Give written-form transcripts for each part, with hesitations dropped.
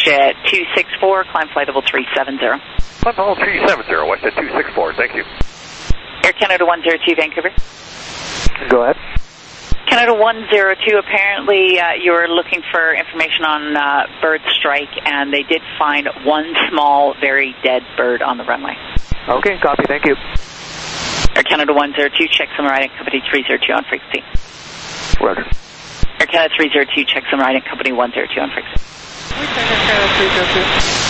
WestJet 264, climb flight level 370. Climb level 370, WestJet 264, thank you. Air Canada 102, Vancouver. Go ahead. Canada 102, apparently you were looking for information on bird strike, and they did find one small, very dead bird on the runway. Okay, copy, thank you. Air Canada 102, check some riding company 302 on frequency. Roger. Air Canada 302, check some riding company 102 on frequency. Air Canada 302.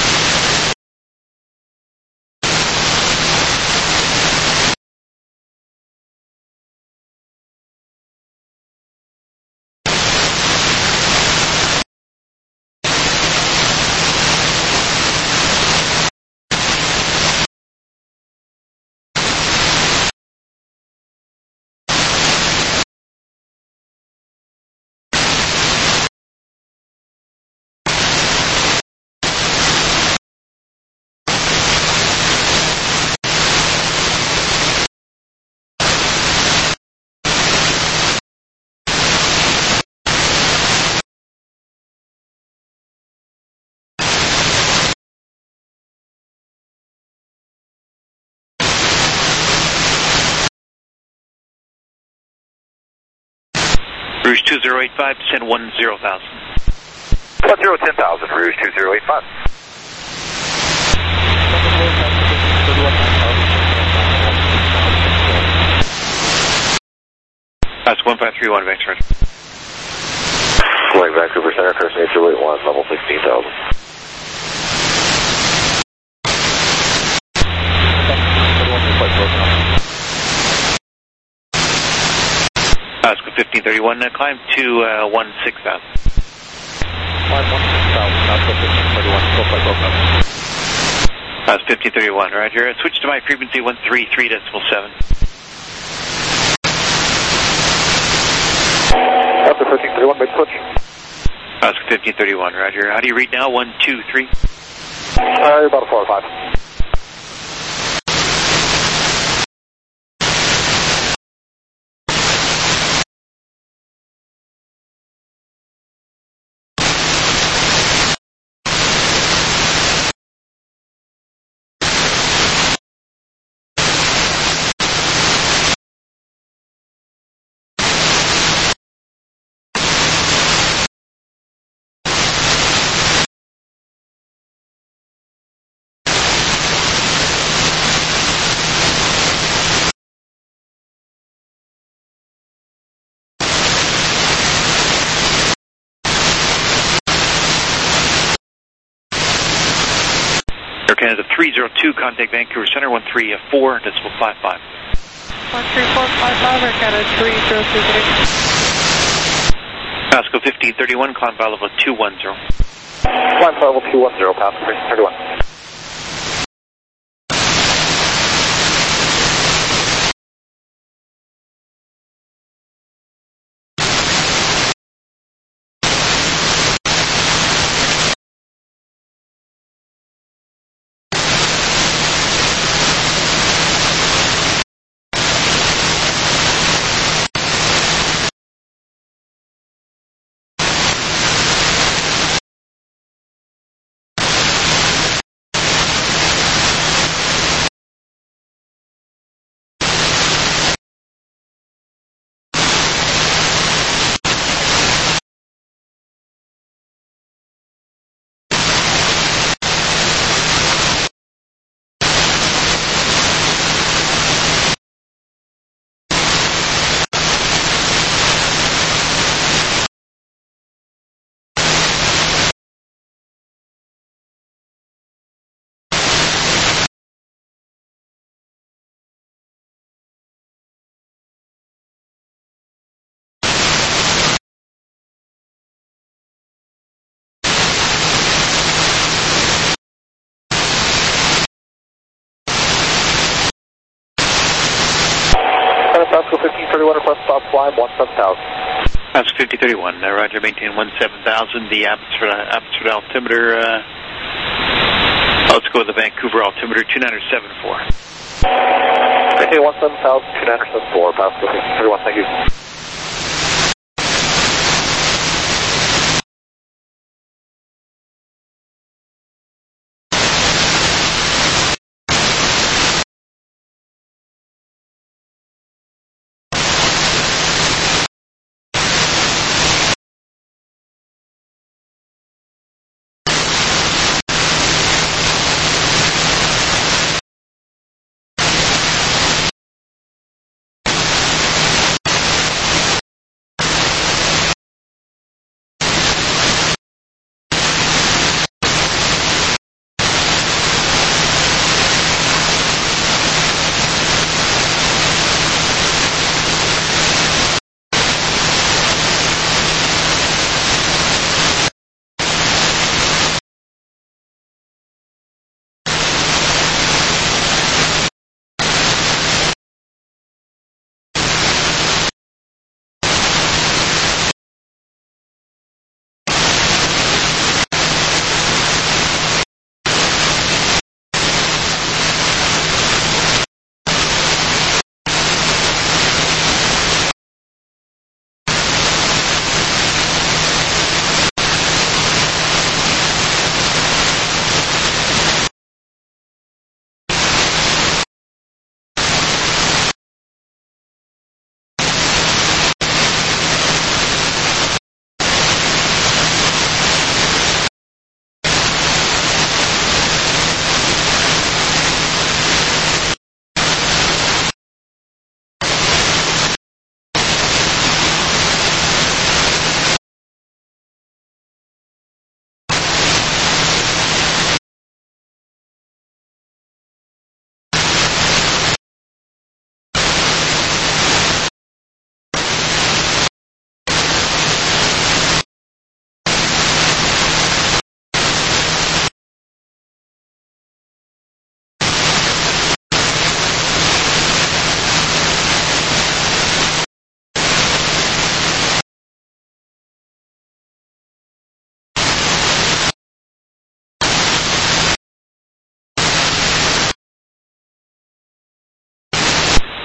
Rouge 2085, descend 10,000. 10,000, Rouge 2085. That's 1531, Vancouver. Flying Vancouver Center, Curse 8281, level 16,000. Oscar 1531, climb to 16,000. Climb 16,000, Oscar 1531, go flight program. That's 1531, roger. Switch to my frequency 133.7. Oscar 1531, make switch. Oscar 1531, roger. How do you read now? 1, 2, 3? About a 4 or 5. Air Canada 302, contact Vancouver Center 134.55. 13455, Air Canada 302. Pasco 1531, climb flight level 210. Climb flight level 210, Pasco 1531. Pasco 1531, request stop climb 17,000. Pasco 5031, roger, maintain 17,000. The Abbotsford altimeter, let's go with the Vancouver altimeter 2974. Maintain 17,000, 2974, Pasco 1531, thank you.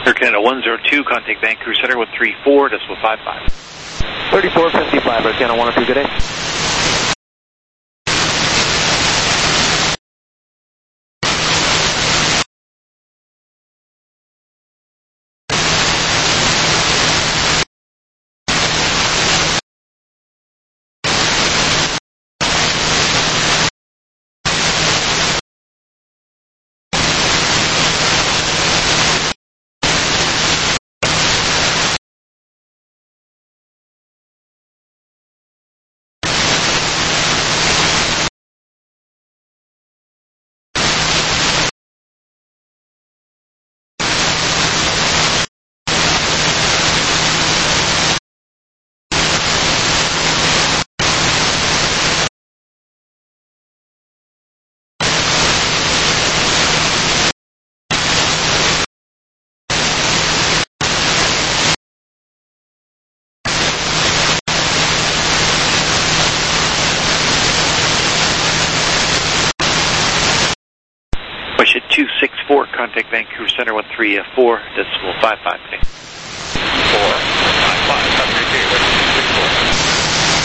Air Canada 102, contact Vancouver Center 134.55. 3455, Air Canada 102, good day. Wish at 264, contact Vancouver Center 134.55. 455, contact Wish 264.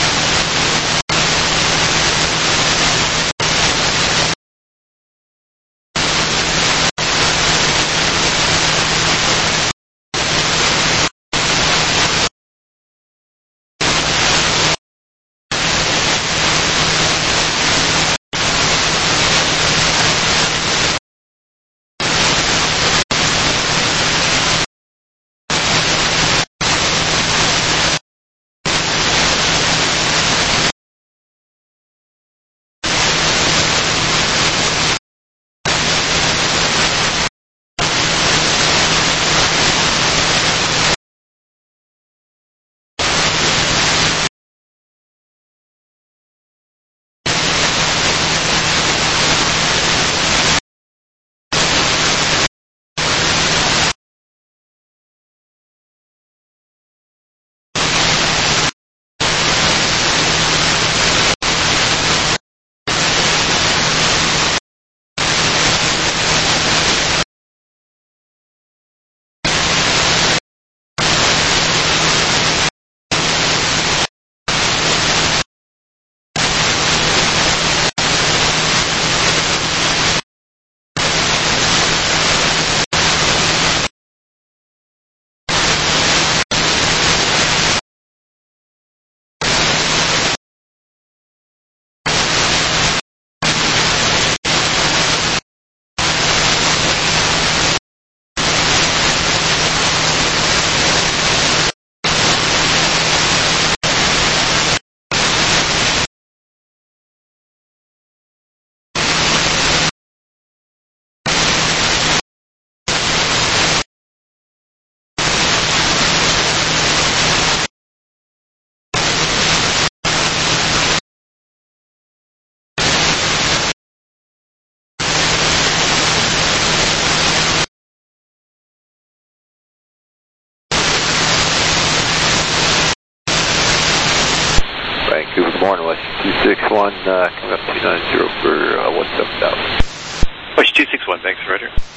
Vancouver, good morning, West 261, coming up 290 for 17,000. Wish 261, thanks, Roger.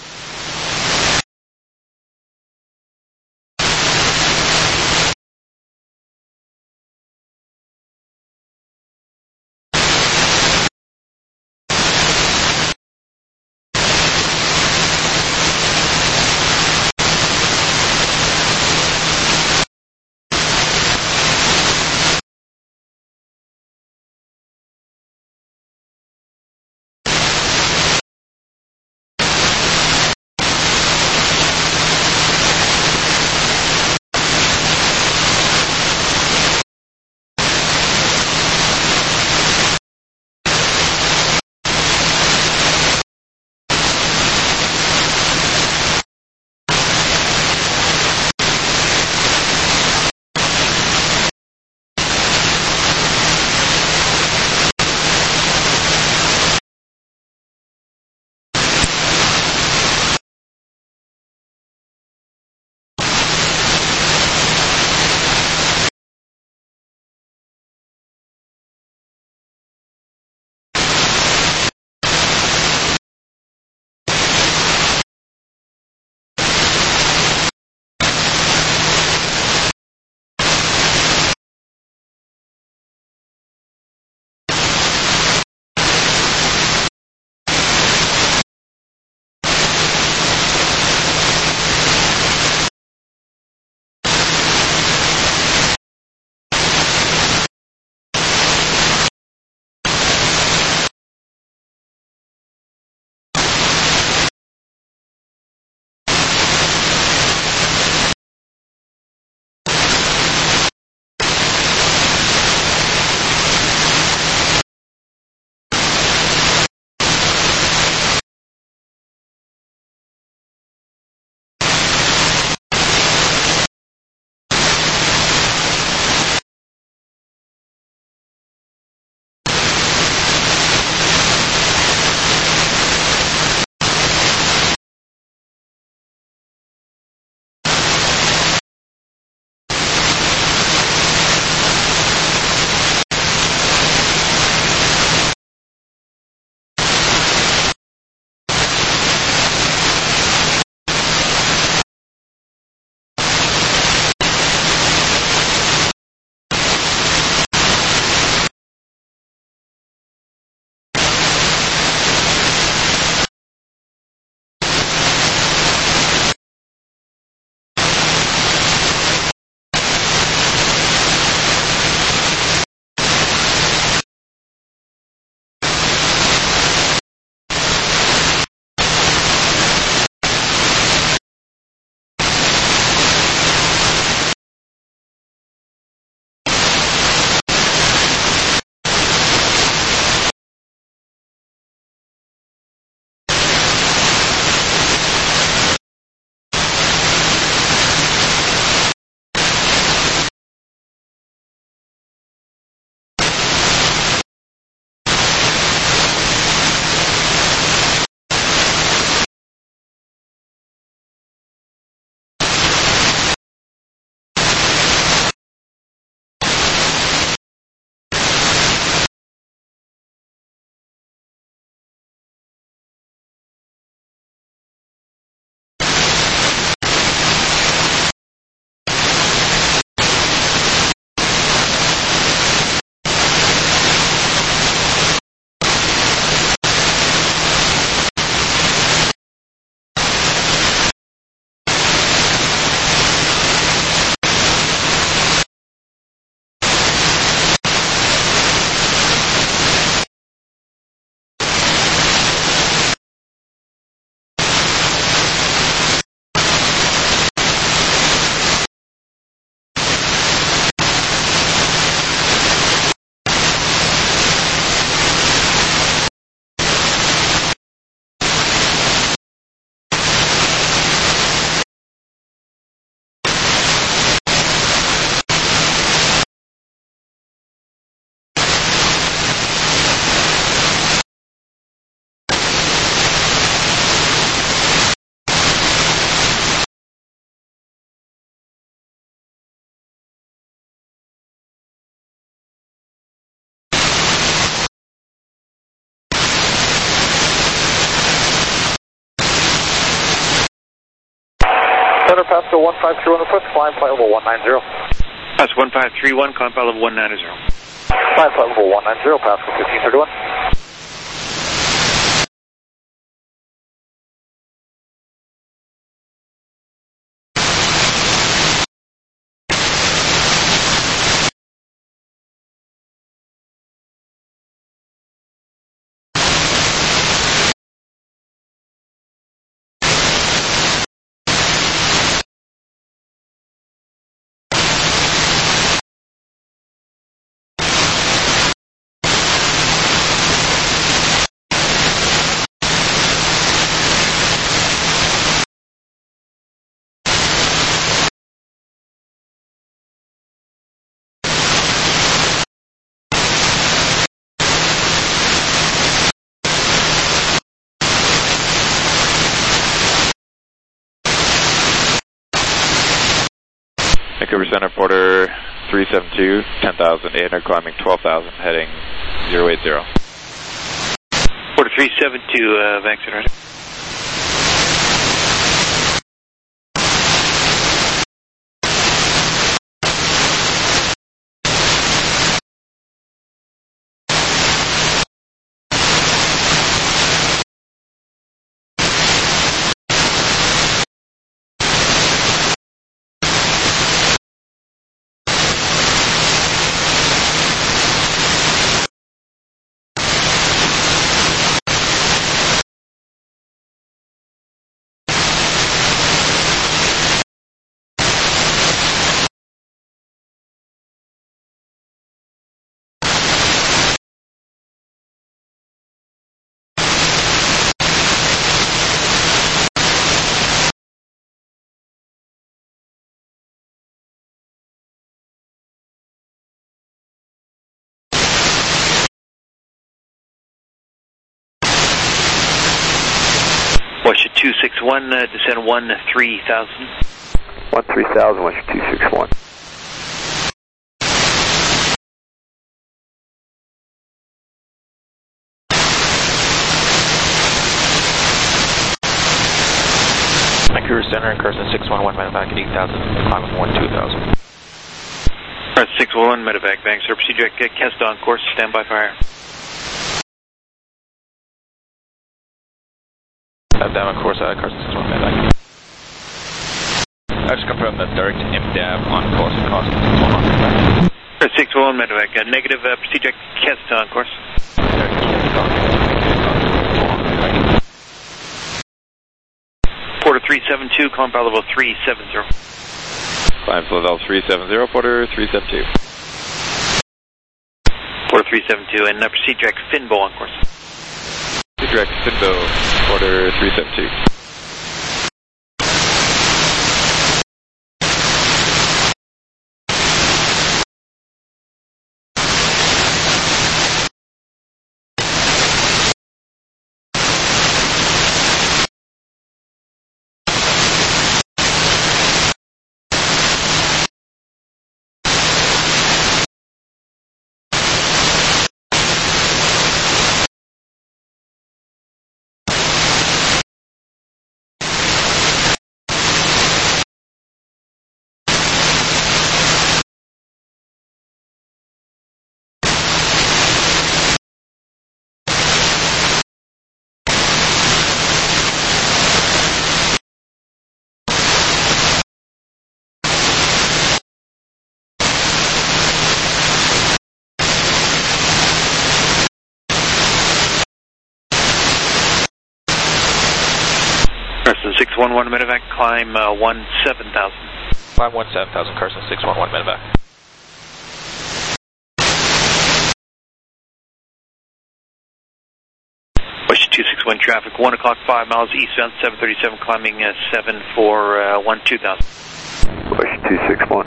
Center, pass to 1531 request, climb flight level 190. Pass 1531, climb flight level 190. Climb flight level 190, pass 1531. Vancouver Center, Porter 372, 10,800, climbing 12,000, heading 080. Porter 372, Vancouver. Western 261, descend 13,000. 13,000, Western 261. Vancouver Center and Carson 611, medevac at 8,000, climbing 12,000. Carson 611, medevac, bank, sir, procedure at Kesta on course, stand by fire. Down on course, Carson 611, medevac. I just confirmed that direct MDAV on course and Carson 611, medevac. Carson 611, medevac, negative, procedure at Kesta on course. Porter 372, climb flight level 370. Climb flight level 370, Porter 372. Porter 372, and procedure at Finbo on course. Direct Finbo, Porter 372. Carson 611, medevac, climb 17,000. Climb 17,000, Carson 611, medevac. Western 261 traffic, 1 o'clock, 5 miles eastbound, 737, climbing 7412,000. Western 261.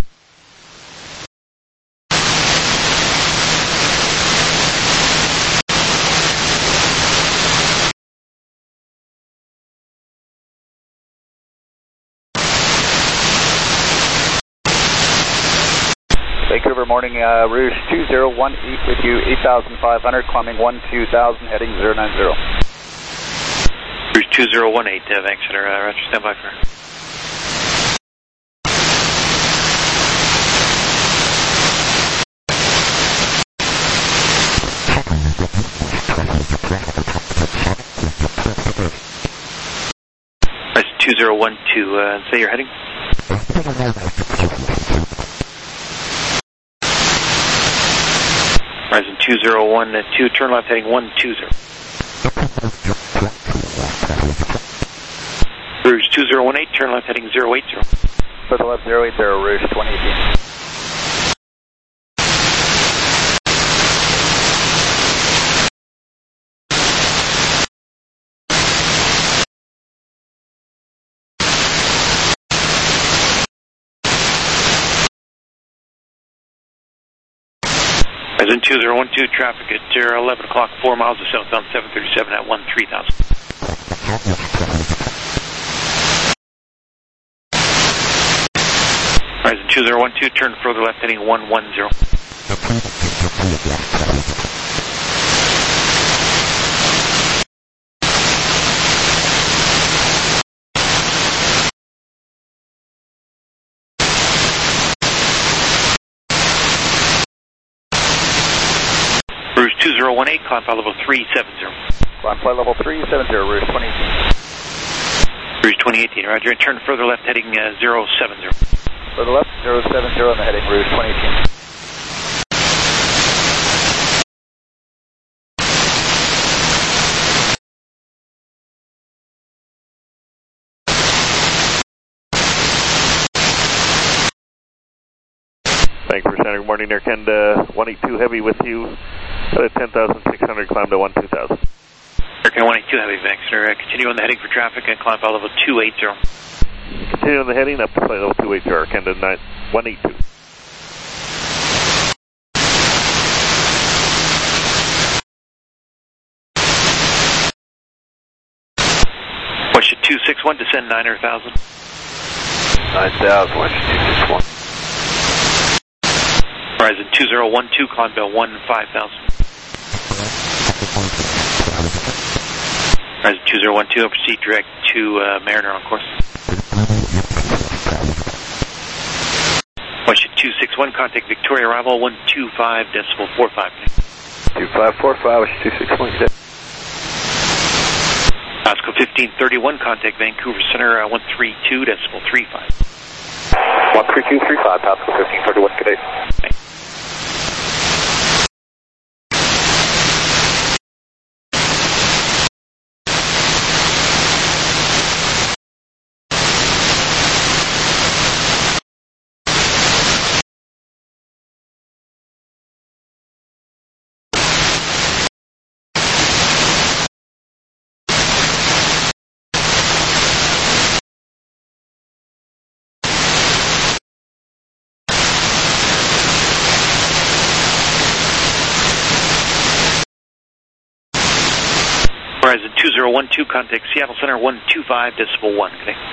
Vancouver morning, Rouge 2018 with you, 8,500, climbing 12,000, heading 090. Rouge 2018, Vancouver, Roger, stand by for. 2012, say your heading. Horizon 2012, turn left heading 120. Rouge 2018, turn left heading 080. For the left 080, Rouge 2018. Horizon 2012, traffic at 11 o'clock, 4 miles of southbound 737 at 13,000. Horizon 2012, turn further left heading 110. Rouge 2018, climb flight level 370. Climb flight level 370, Rouge 2018. Rouge 2018, roger, and turn further left heading 070. For the left 070 on the heading, Rouge 2018. Thank you for standing. Good morning, Air Canada 182 Heavy with you at 10,600, climb to 12,000. Air Canada 182 Heavy, Vancouver. Continue on the heading for traffic and climb flight level 280. Continue on the heading up to flight level 280, Air Canada 182. Western 261, descend 9,000. 9,000, Western 261. Horizon 2012, climb to 15,000. Horizon 2012, proceed direct to Mariner on course. Western 261, contact Victoria arrival 125.45. 2545, Western 261. Pascal 1531, contact Vancouver Center 132.35. 13235, Pascal 1531, good day. Horizon 2012, contact Seattle Center 125.1. Good day.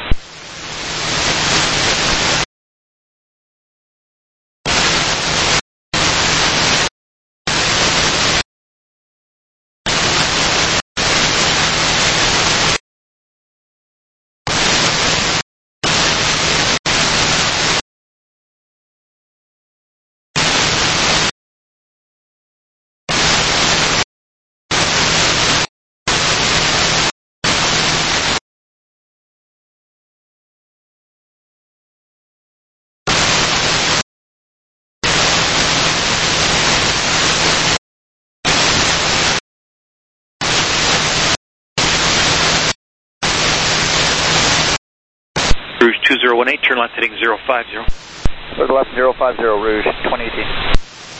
Rouge 2018, turn left heading 050. For the left 050, Rouge 2018.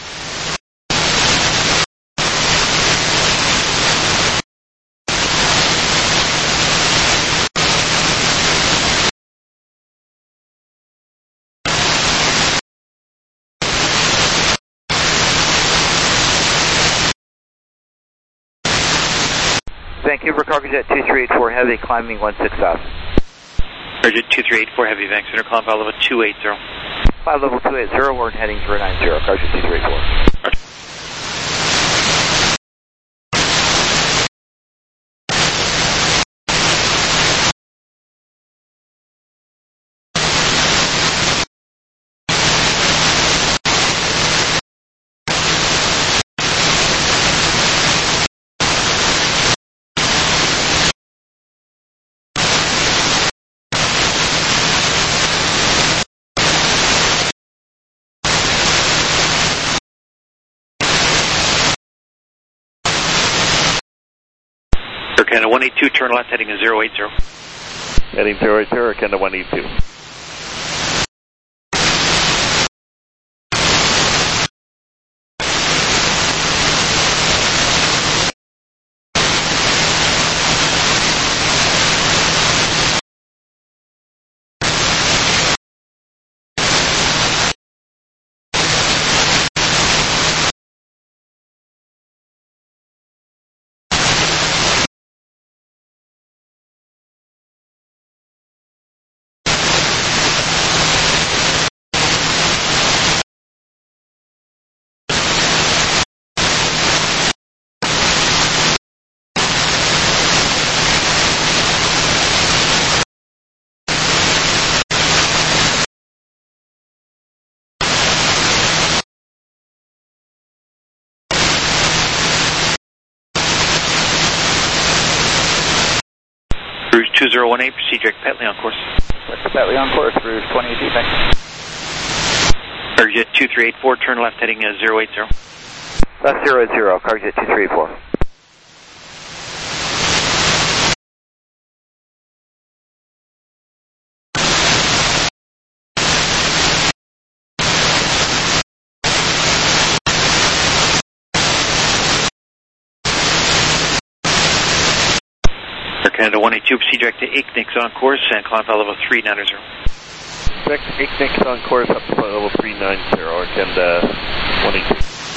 Vancouver Cargojet 2384 Heavy, climbing 16,000. Cargojet 2384 Heavy, Vancouver, climb flight level 280. Flight level 280, we're heading 090, Cargojet 2384. Roger. Canada 182, turn left, heading 080. Heading 080, Canada 182. Rouge 2018, proceed direct Petley on course. West Petley on course, Rouge 2018, thanks. Cargojet 2384, turn left, heading 080. Left 080, Cargojet 2384. Air Canada 182, proceed direct to Ignix on course and climb flight level 390. Direct Ignix on course up to flight level 390, Air Canada 182.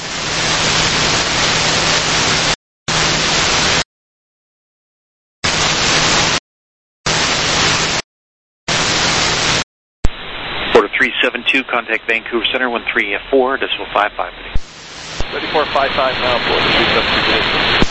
Order 372, contact Vancouver Center 134, decimal 55. 3455 now, Florida 372.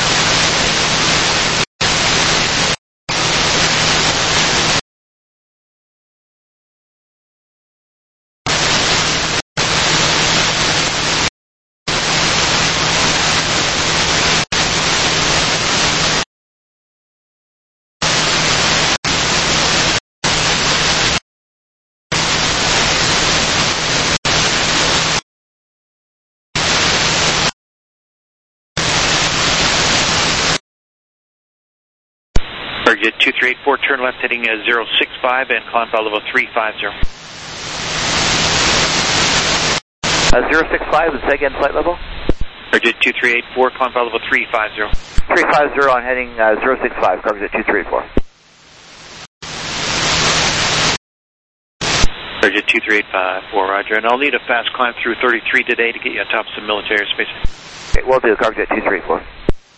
Cargojet 2384, turn left, heading 065 and climb flight level 350. 065 is again flight level? Cargojet 2384, climb flight level 350. 350 on heading 065, Cargojet 2384. Cargojet 2384, roger. And I'll need a fast climb through 33 today to get you on top of some military airspace. Okay, will do, Cargojet 2384.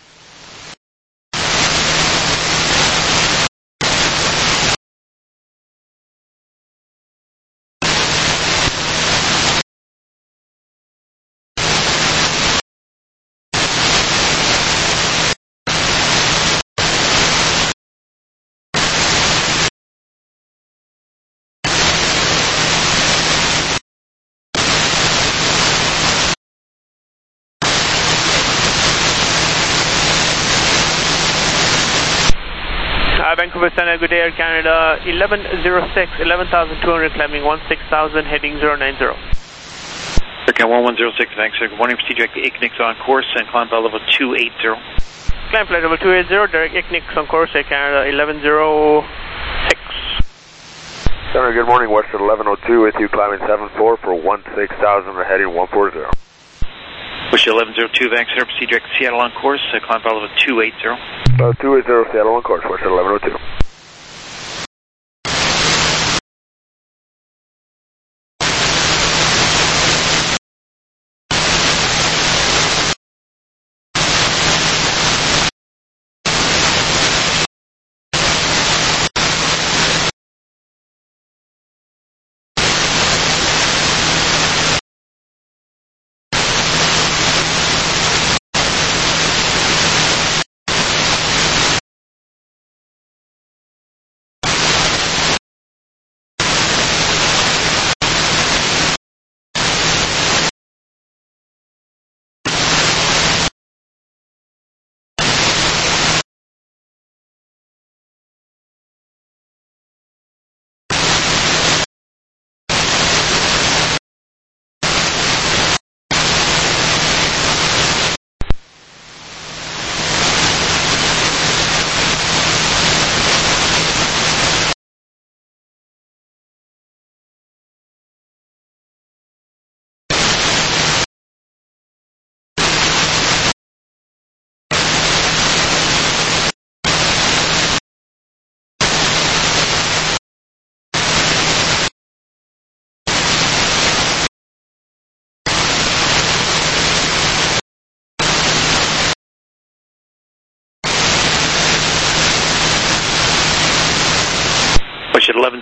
Vancouver Center, good day, Air Canada 1106, 11,200, climbing 16,000, heading 090. Air Canada 1106, thanks. Good morning, proceed direct to Ignix on course and climb flight level 280. Climb flight level 280, direct Ignix on course, Air Canada 1106. Center, good morning, Western 1102 with you, climbing 74 for 16,000, we're heading 140. Wish you 1102, Vancouver, proceed direct to Seattle on course, climb flight level 280. 280 Seattle on course, Western 1102.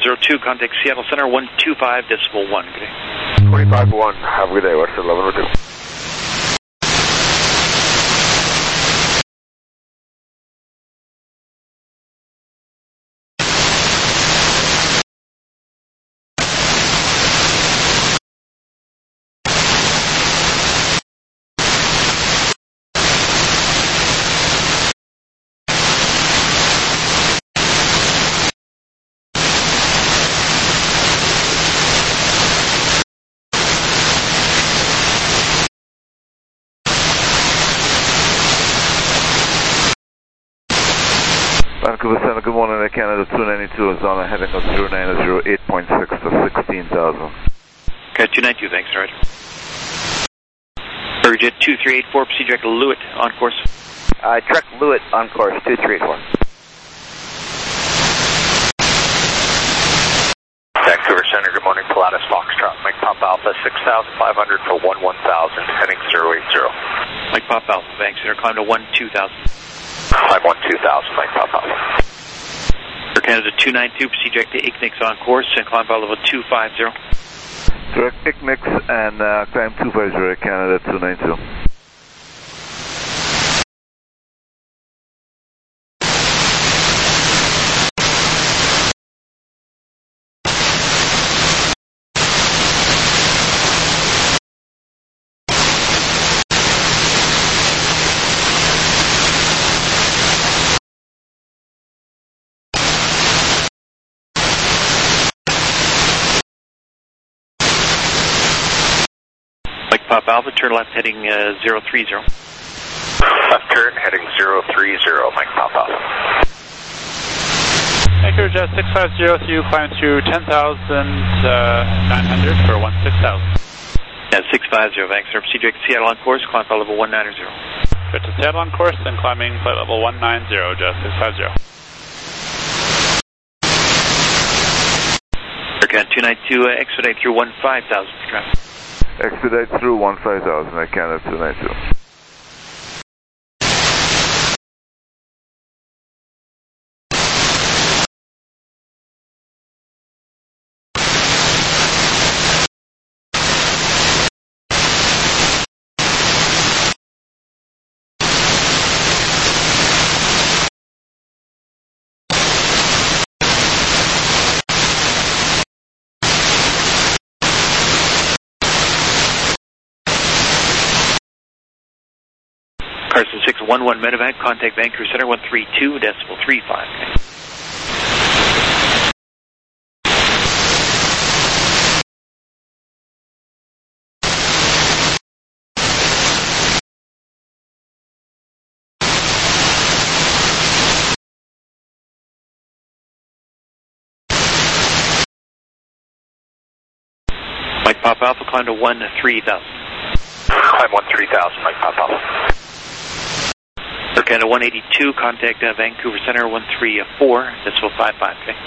02, contact Seattle Center 125.1. Good day. 25-1. Have a good day, Western 1102. Vancouver Center, good morning, Air Canada 292 is on a heading of 0908.6 to 16,000. Okay, 292, thanks, Roger. Burger Jet 2384, proceed direct Lewitt on course. Direct Lewitt on course, 2384. Vancouver Center, good morning, Pilatus Foxtrot, Mike Pop Alpha 6,500 for 11,000, heading 080. Mike Pop Alpha, Bank Center, climb to 12,000. Climb 12,000, Mike Pop Alpha. Air Canada 292, proceed direct to Ignix on course and climb by level 250. Direct Ignix and climb 250, Air Canada 292. Pop Alpha, turn left heading 030. Left turn heading 030, Mike Pop Alpha. Vancouver Jet 650, you climb to 10,900 for 16,000. Yeah, 650, thanks, sir. Proceed direct to Seattle on course, climb flight level 190. Get to Seattle on course, then climbing flight level 190, Jet 650. Air Canada 292, expedite through 15,000 for traffic. Expedite through 15,000, Air Canada 292. Carson 611 Medevac, contact Vancouver Center 132.35. Mike Pop Alpha, climb to 13,000. Climb 13,000, Mike Pop Alpha. Air Canada 182, contact Vancouver Center 134, decimal 55, okay?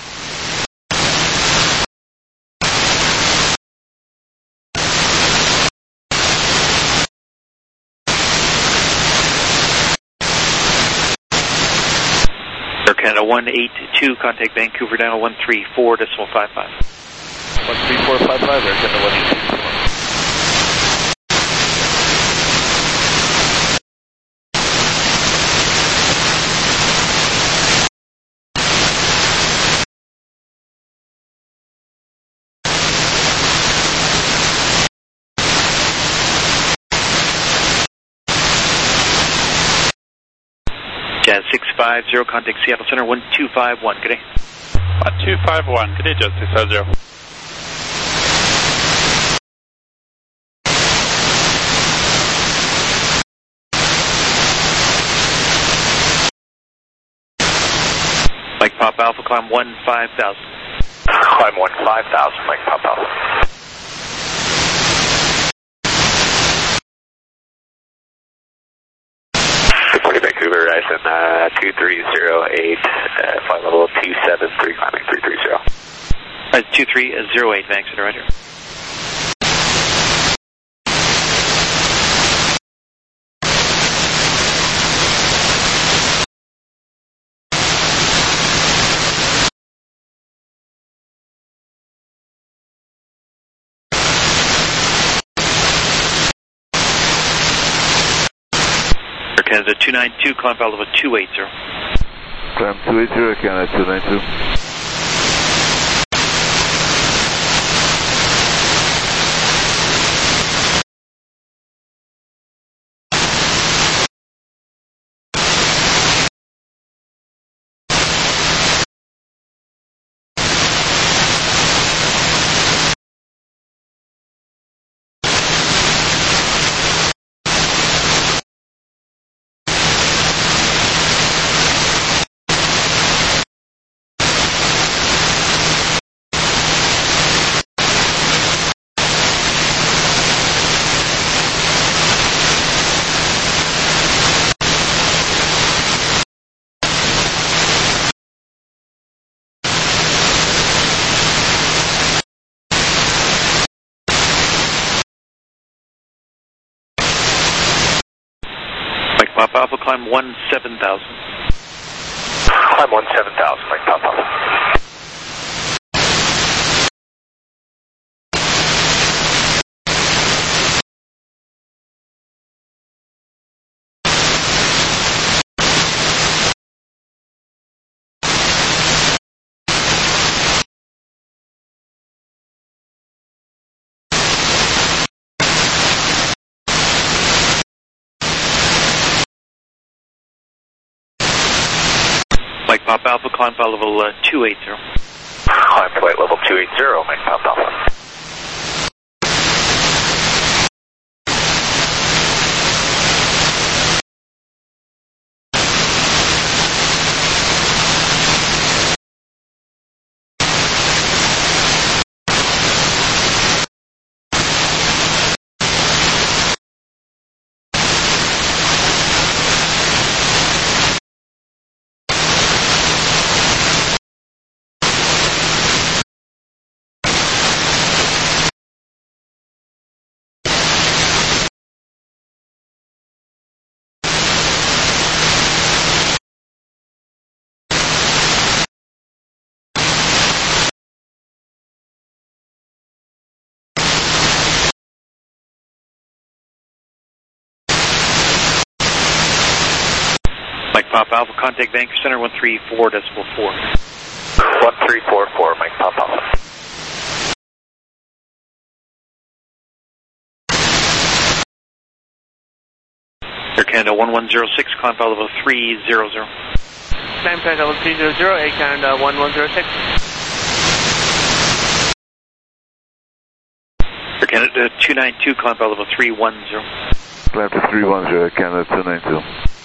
Air Canada 182, contact Vancouver Down 134, decimal 55. 13455, Air Canada 182. Jazz 650, contact Seattle Center 1251, good day. 1251, good day, Jazz 650. Mike Pop Alpha, climb 15,000. Climb 15,000, Mike Pop Alpha. Vancouver, Ryson 2308, flight level 273, climbing 330. 2308, thanks, Roger. Canada 292, climb altitude 280. Climb 280, Canada 292. Papa Alpha, climb 17,000. Climb 17,000, Mike Papa Alpha. Mike Papa Alpha, climb flight level 280. Climb flight level 280, Mike Papa Alpha. Mike Papa Alpha, contact Vancouver Center 134.4. 1344, Mike Papa Alpha. Air Canada 1106, climb flight level 300. Climb flight level 300, Air Canada 1106. Air Canada 292, climb flight level 310. Climb to 310, Air Canada 292.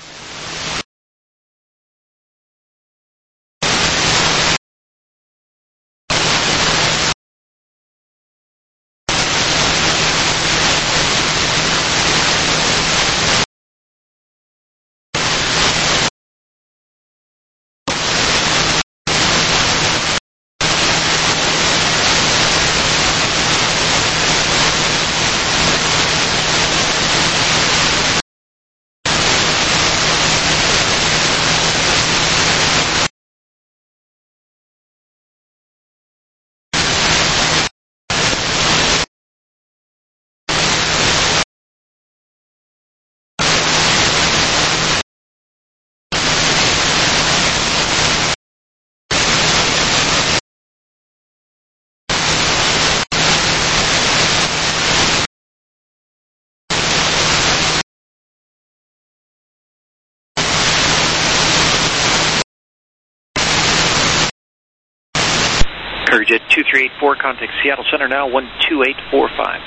Jet 2384, contact Seattle Center now 12845.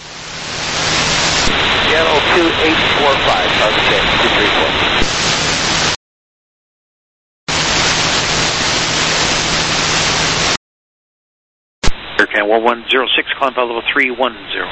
Seattle 2845, target 234. Aircan 1106, climb flight level 310.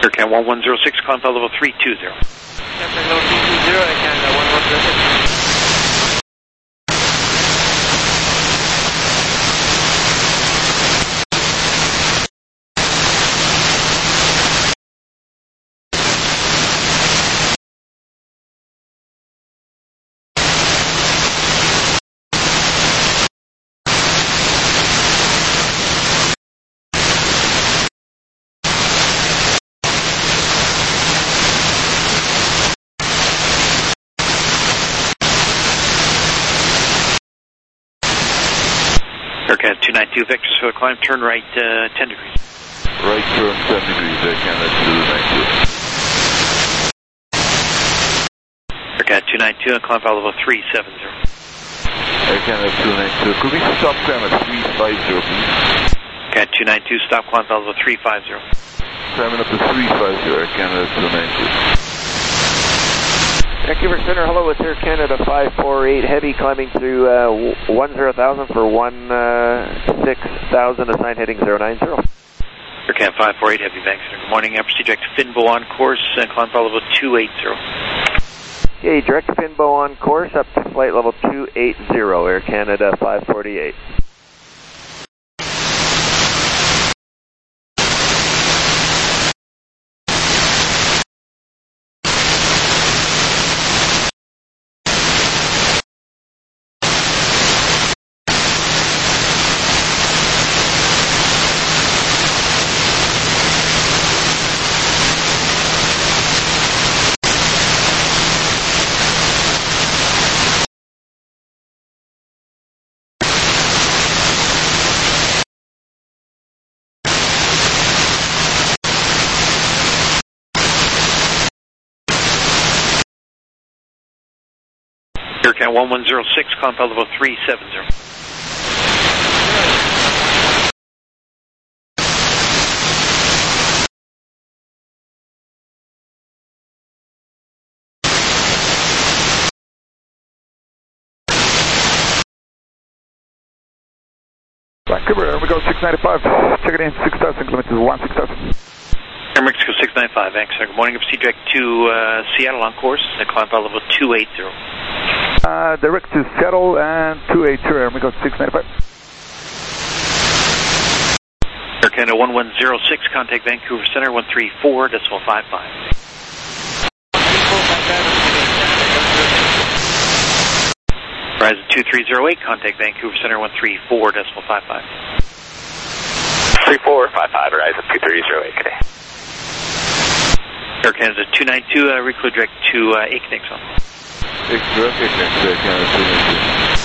Air Canada 1106, climb flight level 320. Level 320, Air Canada 1106. Air Canada 292, vectors for the climb, turn right 10 degrees. Right turn 10 degrees, Air Canada 292. Air Canada 292, and climb flight level 370. Air Canada 292, could we stop climb at 350, please? Air Canada 292, stop climb flight level 350. Climbing up to 350, Air Canada 292. Vancouver Center, hello, it's Air Canada 548 Heavy climbing through 10,000 for 16,000, assigned heading 090. Air Canada 548 Heavy, Vancouver. Good morning, proceed direct to Finbo on course, and climb flight level 280. Okay, direct to Finbo on course up to flight level 280, Air Canada 548. Air Canada 1106, climb flight level 370. Vancouver, we go 695, check it in, 6,000 kilometers, 16,000. Air Mexico 695, Vancouver. Good morning, proceed direct to Seattle on course, and climb flight level 280. Direct to Seattle and 280, Air Mexico 695. Air Canada 1106, contact Vancouver Center 134.55. Horizon 2308, contact Vancouver Center 134.55. 3455, Horizon 2308, good day. Air Canada 292, reclude direct to Akenix on. Air Canada 292.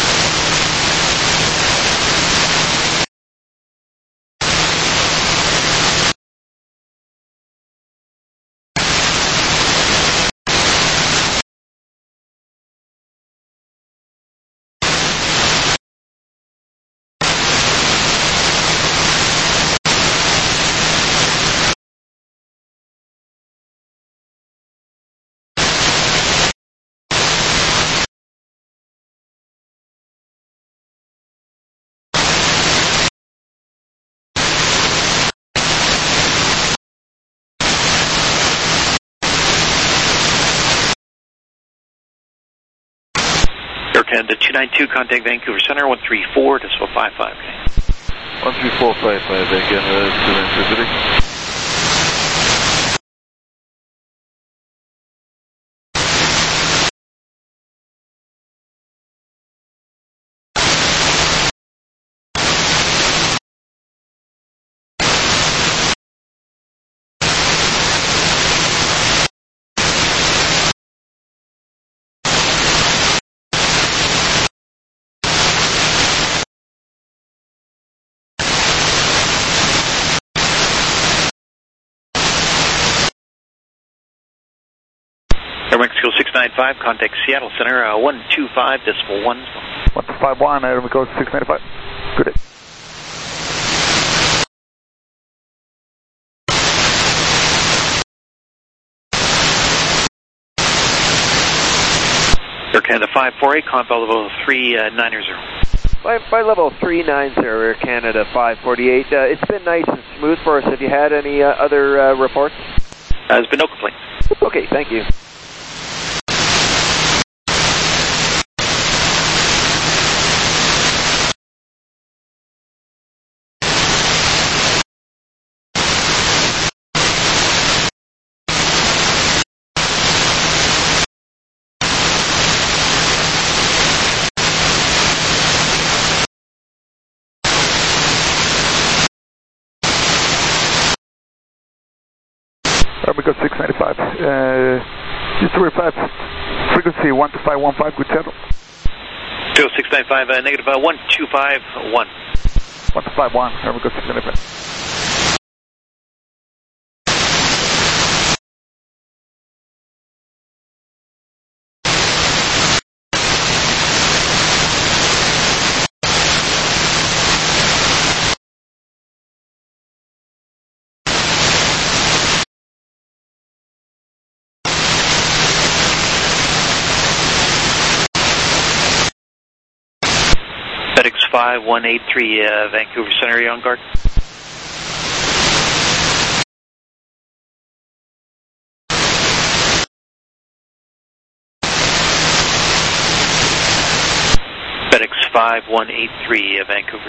Air Canada 292, contact Vancouver Center 134.55. 13455, Air Canada 292. Air Mexico 695, contact Seattle Center 125.1. 1251, Air Mexico 695. Good day. Air Canada 548, climb flight level 390. By level 390, Air Canada 548. It's been nice and smooth for us. Have you had any other reports? There's been no complaints. Okay, thank you. Armigo 695. Just to verify, frequency 12515, good settle. 0695, negative 1251. 1251, Armigo 695. FedEx 5183, Vancouver Center, are you on guard? FedEx 5183, Vancouver.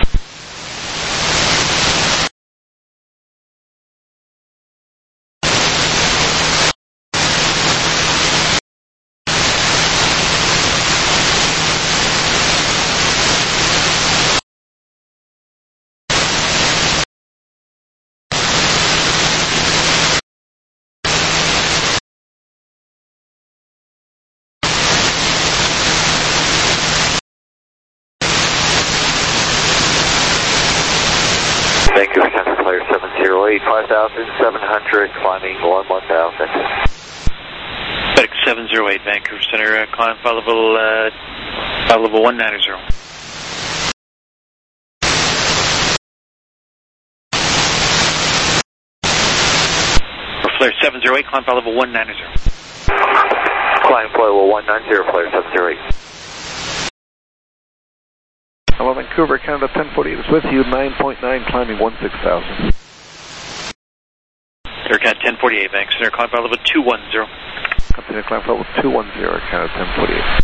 Vancouver Center, Player 708, 5,700, climbing 11,000. FedEx 708, Vancouver Center, climb file level 190. Flare 708, climb file level 190. Climb flight level 190, Player 708. Hello, Vancouver, Canada 1048 is with you, 9.9, climbing 16,000. Air Canada 1048, Vancouver Center, climb file level 210. Continue climb flight level 210, Canada 1048.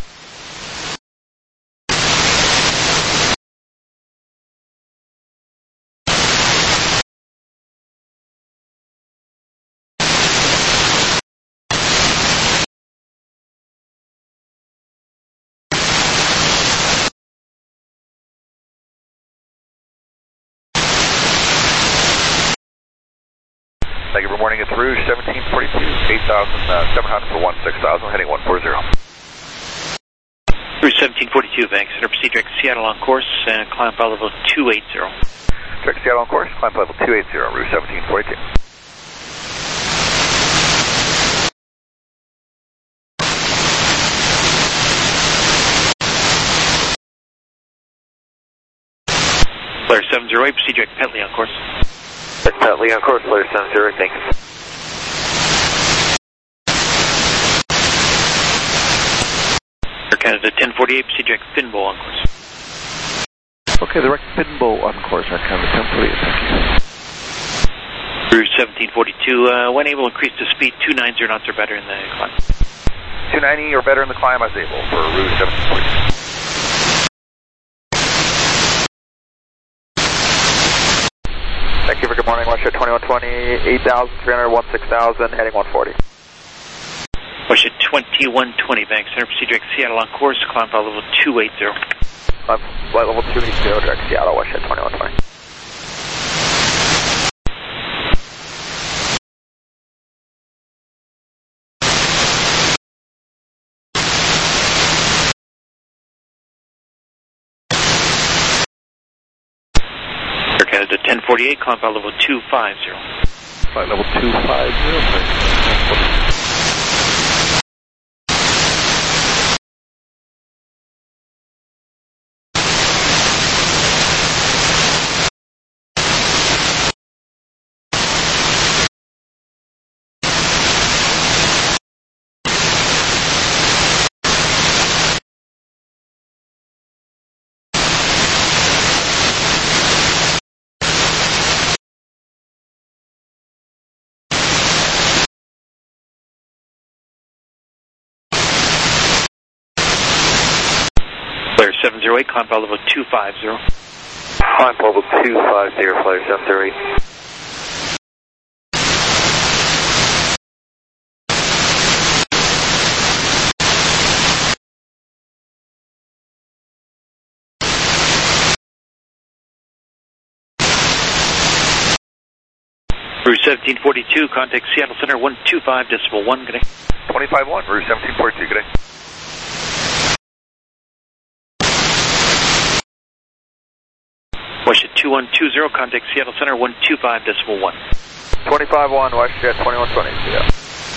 Thank you for morning. It's Rouge 1742, 8,700 for 16,000, heading 140. Rouge 1742, Vancouver Center, proceed direct Seattle on course, and climb file level 280. Direct Seattle on course, climb level 280, Rouge 1742. Flare 708, proceed direct Petley on course. Petley on course, Player 708, thanks. Air Canada 1048, proceed direct Finbo on course. Okay, direct Finbo on course, Air Canada 1048, thank you. Rouge 1742, when able, increase the speed 290 knots or better in the climb. 290 or better in the climb as able for Rouge 1742. Thank you for good morning, WestJet 2120, 8,300, 16,000, heading 140. WestJet 2120, Vancouver Center, proceed direct Seattle on course, climb file level 280. Climb flight level 280, direct Seattle, WestJet 2120. Air Canada 1048, climb file level 250. Flight level 250, 708, climb flight level 250. Climb level 250, flyer 708. Route 1742, contact Seattle Center 125.1, good day. 25-1, Route 1742, good day. WestJet 2120, contact Seattle Center 125.1. 25-1, WestJet 2120, yeah.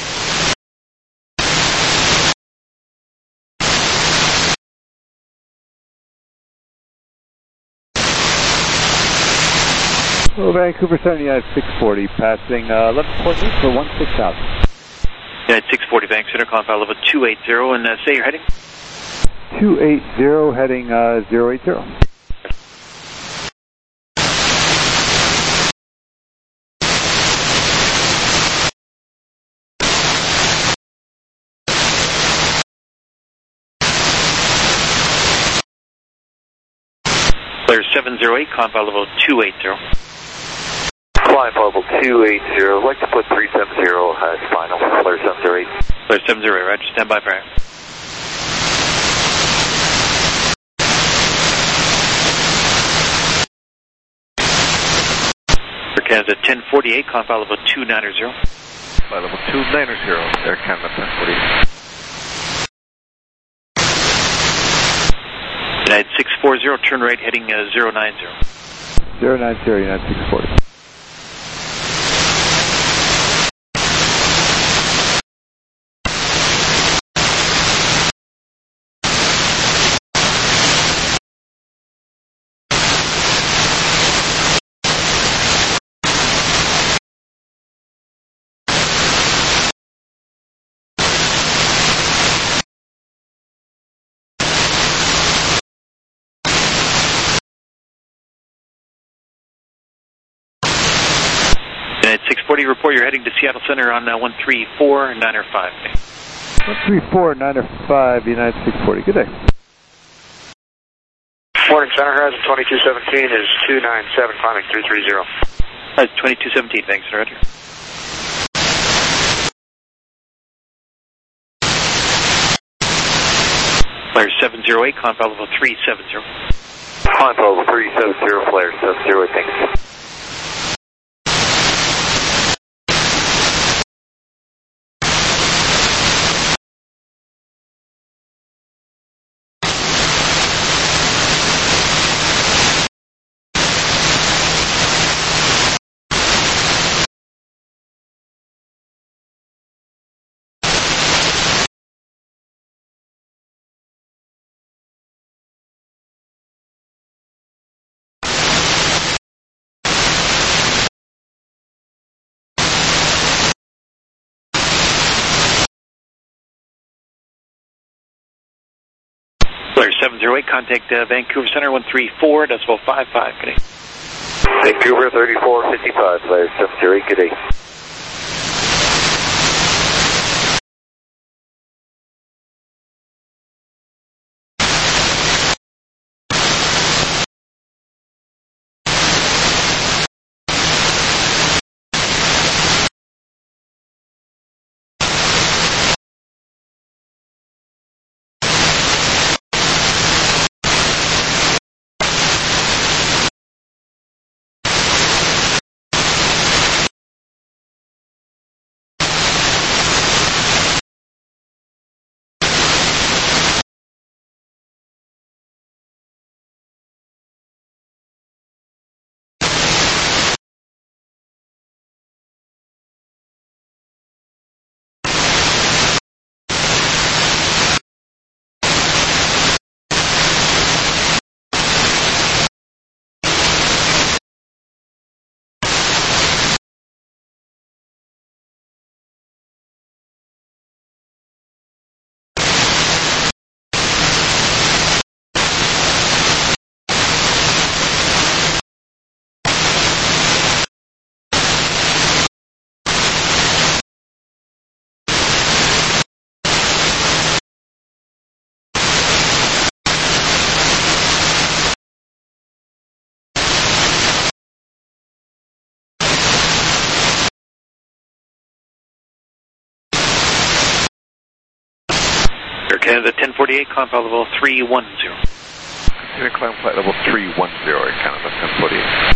Well, Vancouver Center, United 640, passing 11.8 for 16,000. United 640, Vancouver Center, climb flight level 280, and say your heading? 280, heading 080. Player 708, climb flight level 280. Climb level 280, I'd like to put 370 as final, Player 708. Player 708, roger, stand by for air. Air Canada 1048, climb flight level 290. Flight level 290, Air Canada 1048. United 640, turn right, heading 090. 090, United 640. United 640, report you're heading to Seattle Center on 134.905. 134.905, United 640, good day. Morning, Center Horizon 2217 is 297, climbing 330. That's 2217, thanks, roger. Flyer 708, climb flight level 370. Climb level 370, Flyer 708, thanks. Flyer 708, contact Vancouver Center 134.55, good day. Vancouver 3455, Flyer 708, good day. Air Canada 1048, climb flight level 310. Continue climb flight level 310, Air Canada 1048.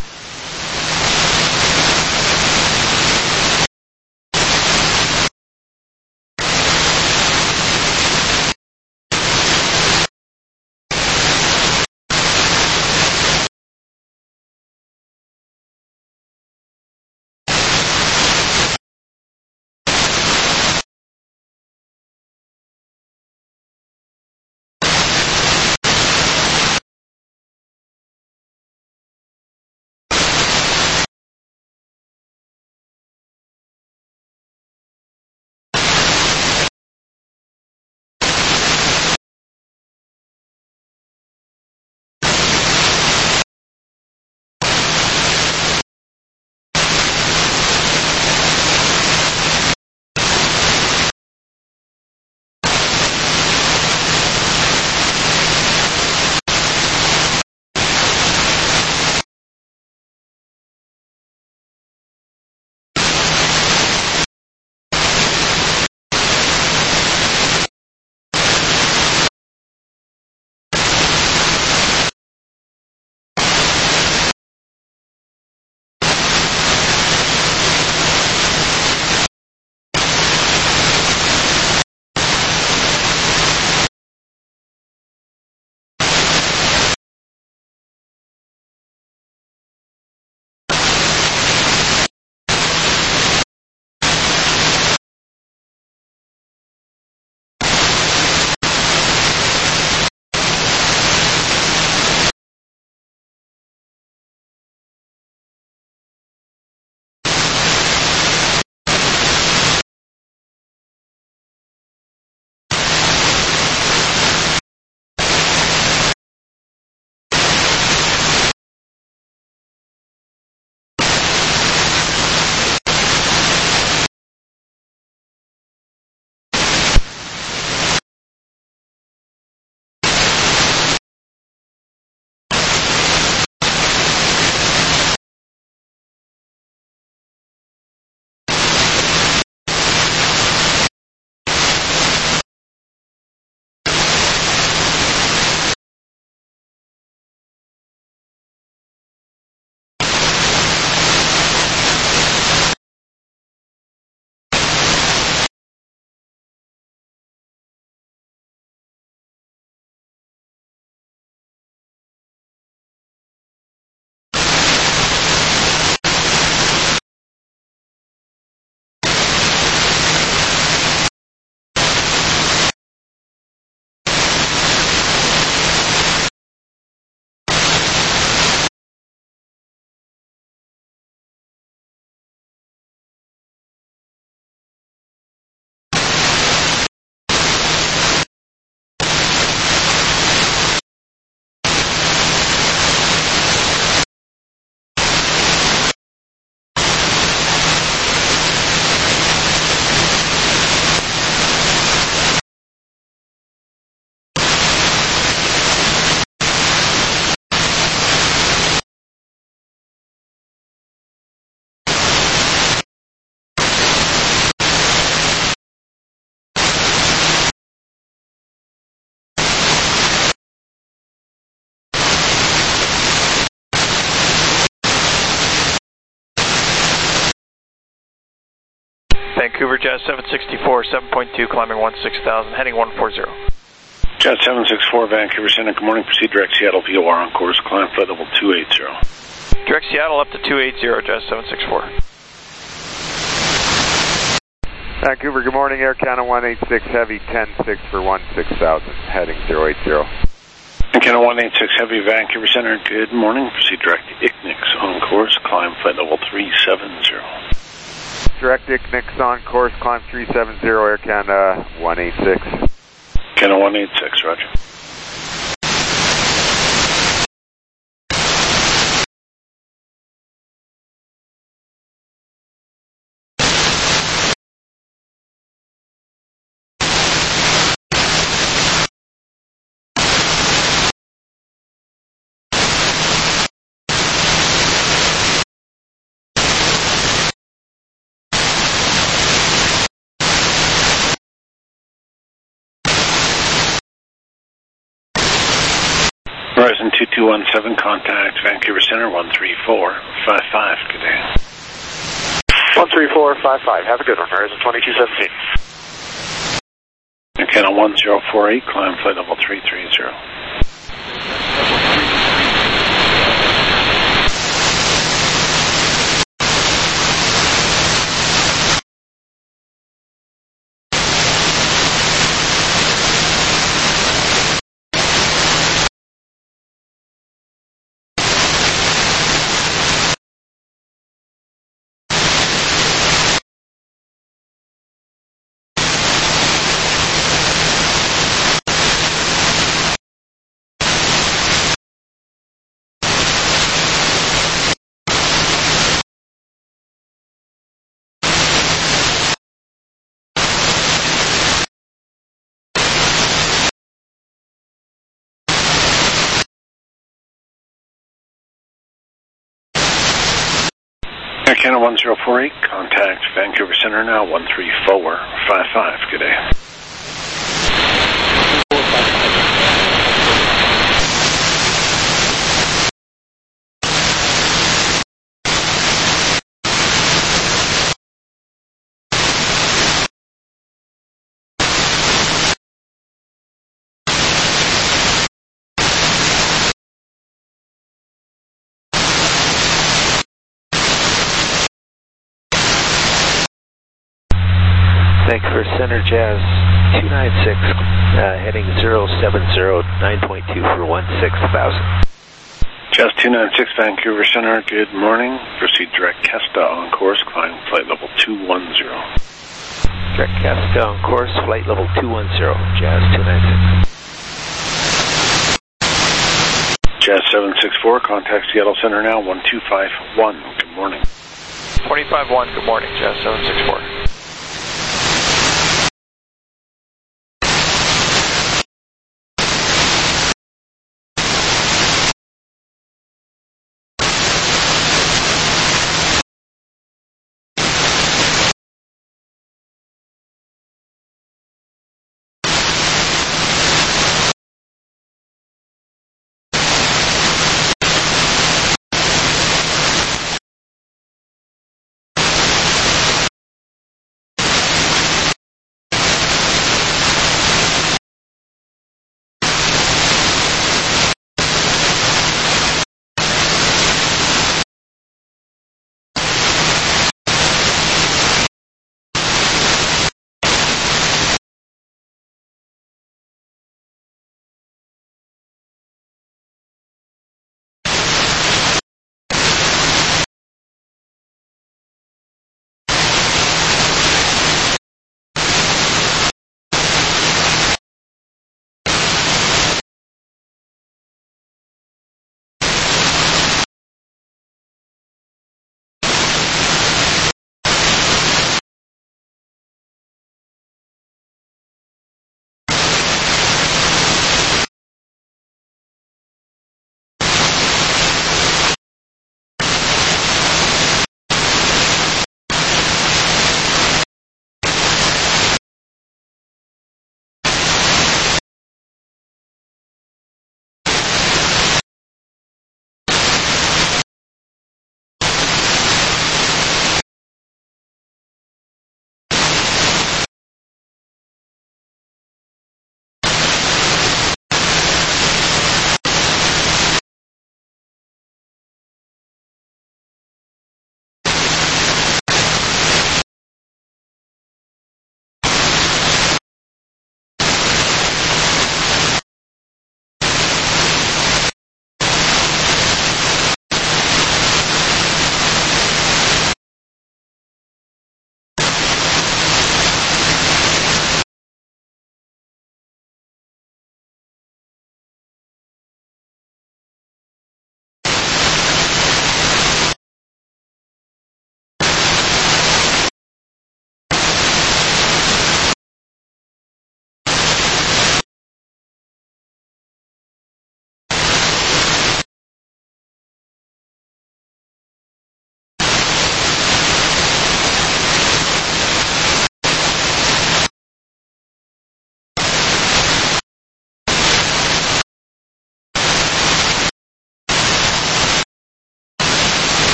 Vancouver Jazz 764, 7.2, climbing 16,000, heading 140. Jazz 764, Vancouver Center, good morning. Proceed direct Seattle VOR on course, climb flight level 280. Direct Seattle up to 280, Jazz 764. Vancouver, good morning. Air Canada 186 Heavy, 10-6 for 16,000, heading 080. Air Canada 186 Heavy, Vancouver Center, good morning. Proceed direct Ignix on course, climb flight level 370. Direct Ignix on course, climb 370, Air Canada 186. Canada 186, roger. Horizon 2217, contact Vancouver Center 13455. Good day. 13455. Have a good one. Horizon 2217. Canada 1048, climb flight level 330. Air Canada 1048, contact Vancouver Center now 13455. Good day. Vancouver Center, Jazz 296, heading 070, 9.2 for 16,000. Jazz 296, Vancouver Center, good morning. Proceed direct Kesta on course, climb flight level 210. Direct Kesta on course, flight level 210, Jazz 296. Jazz 764, contact Seattle Center now 1251. Good morning. 251, good morning, Jazz 764.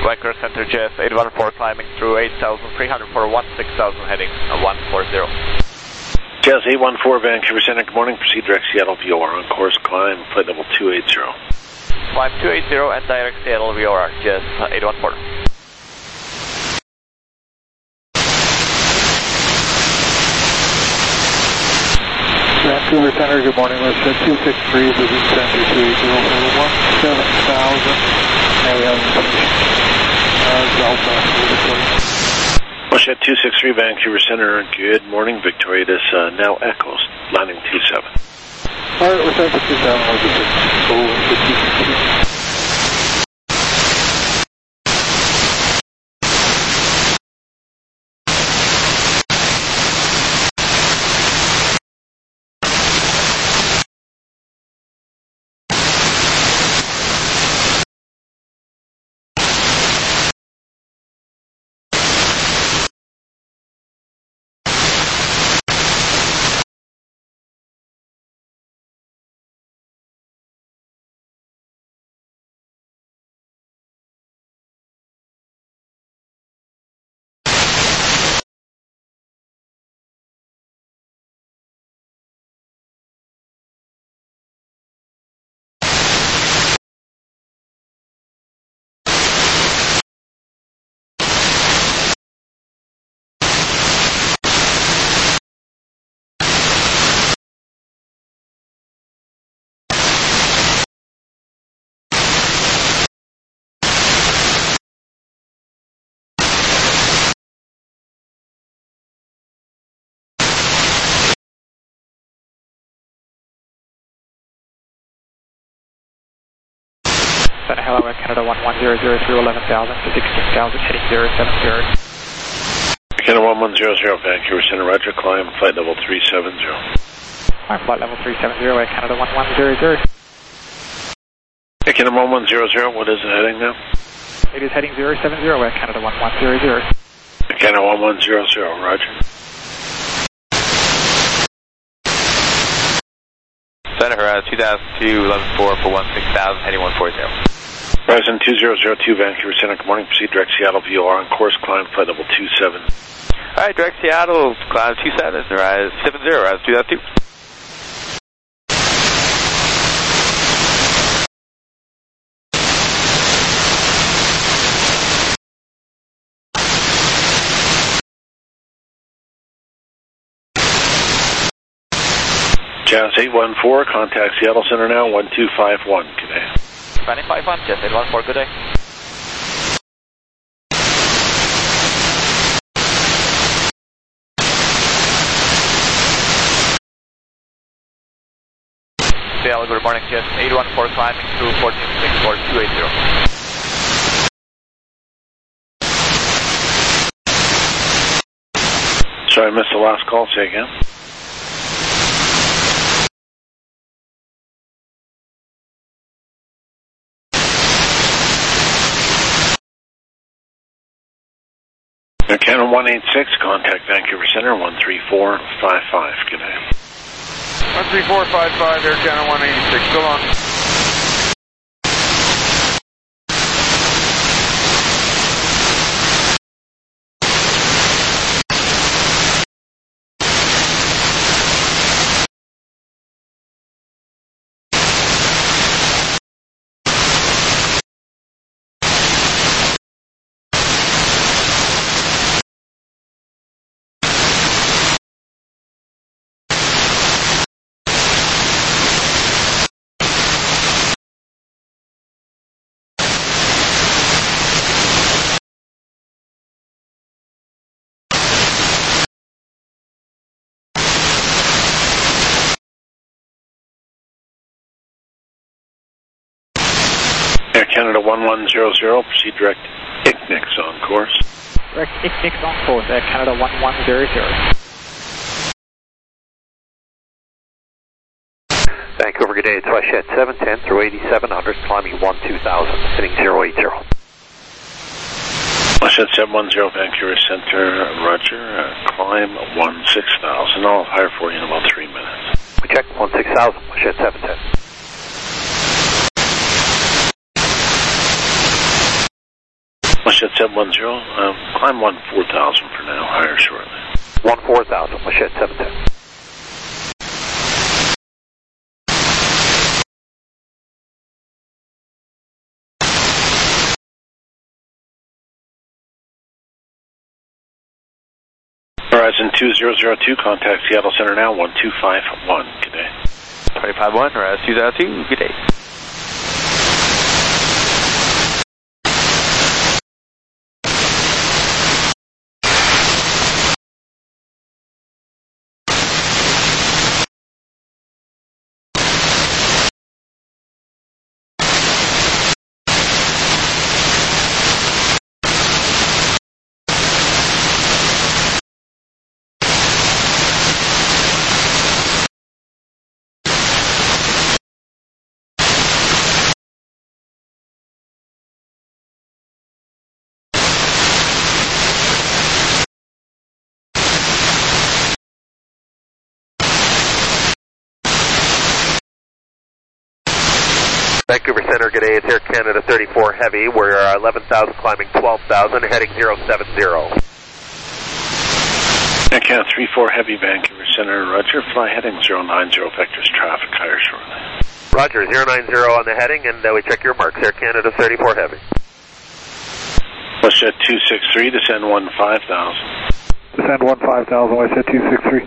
Vancouver Center, Jess 814 climbing through 8,300 for 16,000 heading 140. Jazz 814 Vancouver Center, good morning. Proceed direct Seattle VOR on course climb, flight level 280. Climb 280 and direct Seattle VOR, Jazz 814. Vancouver Center, good morning. Let's set 263, visit Center 280 for 17,000. Now we have Delta. Bullshit 263 Vancouver Center, good morning. Victorious now echoes, landing 27. Alright, we're set for 2,000. Over 262. Hello, Canada 1100 through 11,000 to 16,000, heading 070. Canada 1100 Vancouver Center, roger, climb flight level 370. Climb flight level 370 at Canada 1100. Hey, Canada 1100, what is the heading now? It is heading 070 at Canada 1100. Canada 1100, roger. Center, 2002, 11-4 for 16,000, heading 140. Horizon 2002 Vancouver Center, good morning. Proceed direct Seattle VOR on course climb flight level 27. Alright, direct Seattle, climb 27, rise 70, rise 2002. Jazz 814, contact Seattle Center now, 1251, good day. 25 Jazz 814, good day. Seattle, good morning, Jazz 814 climbing through 1464 280. Sorry, I missed the last call, say again. Canada 186, contact Vancouver Center, 13455, good day. 13455, Air Canada 186, go on. Air Canada 1100, proceed direct Ignix on course. Direct Ignix on course, Air Canada 1100. Vancouver, good day. It's WestJet 710 through 8700, climbing 12,000, heading 080. WestJet 710, Vancouver Center, roger, climb 16,000. I'll hire for you in about 3 minutes. We check 16,000, WestJet 710. Westjet 710, climb 14,000 for now, higher shortly. 14,000, Westjet 710. Horizon 2002, contact Seattle Center now, 1251, good day. 251, Horizon 2002, good day. Vancouver Center, good day. It's Air Canada 34 Heavy. We're 11,000, climbing 12,000, heading 070. Air Canada 34 Heavy, Vancouver Center, roger. Fly heading 090, vectors traffic, higher shortly. Roger, 090 on the heading, and we check your marks. Air Canada 34 Heavy. Westjet 263, descend 15,000. Descend 15,000, Westjet 263.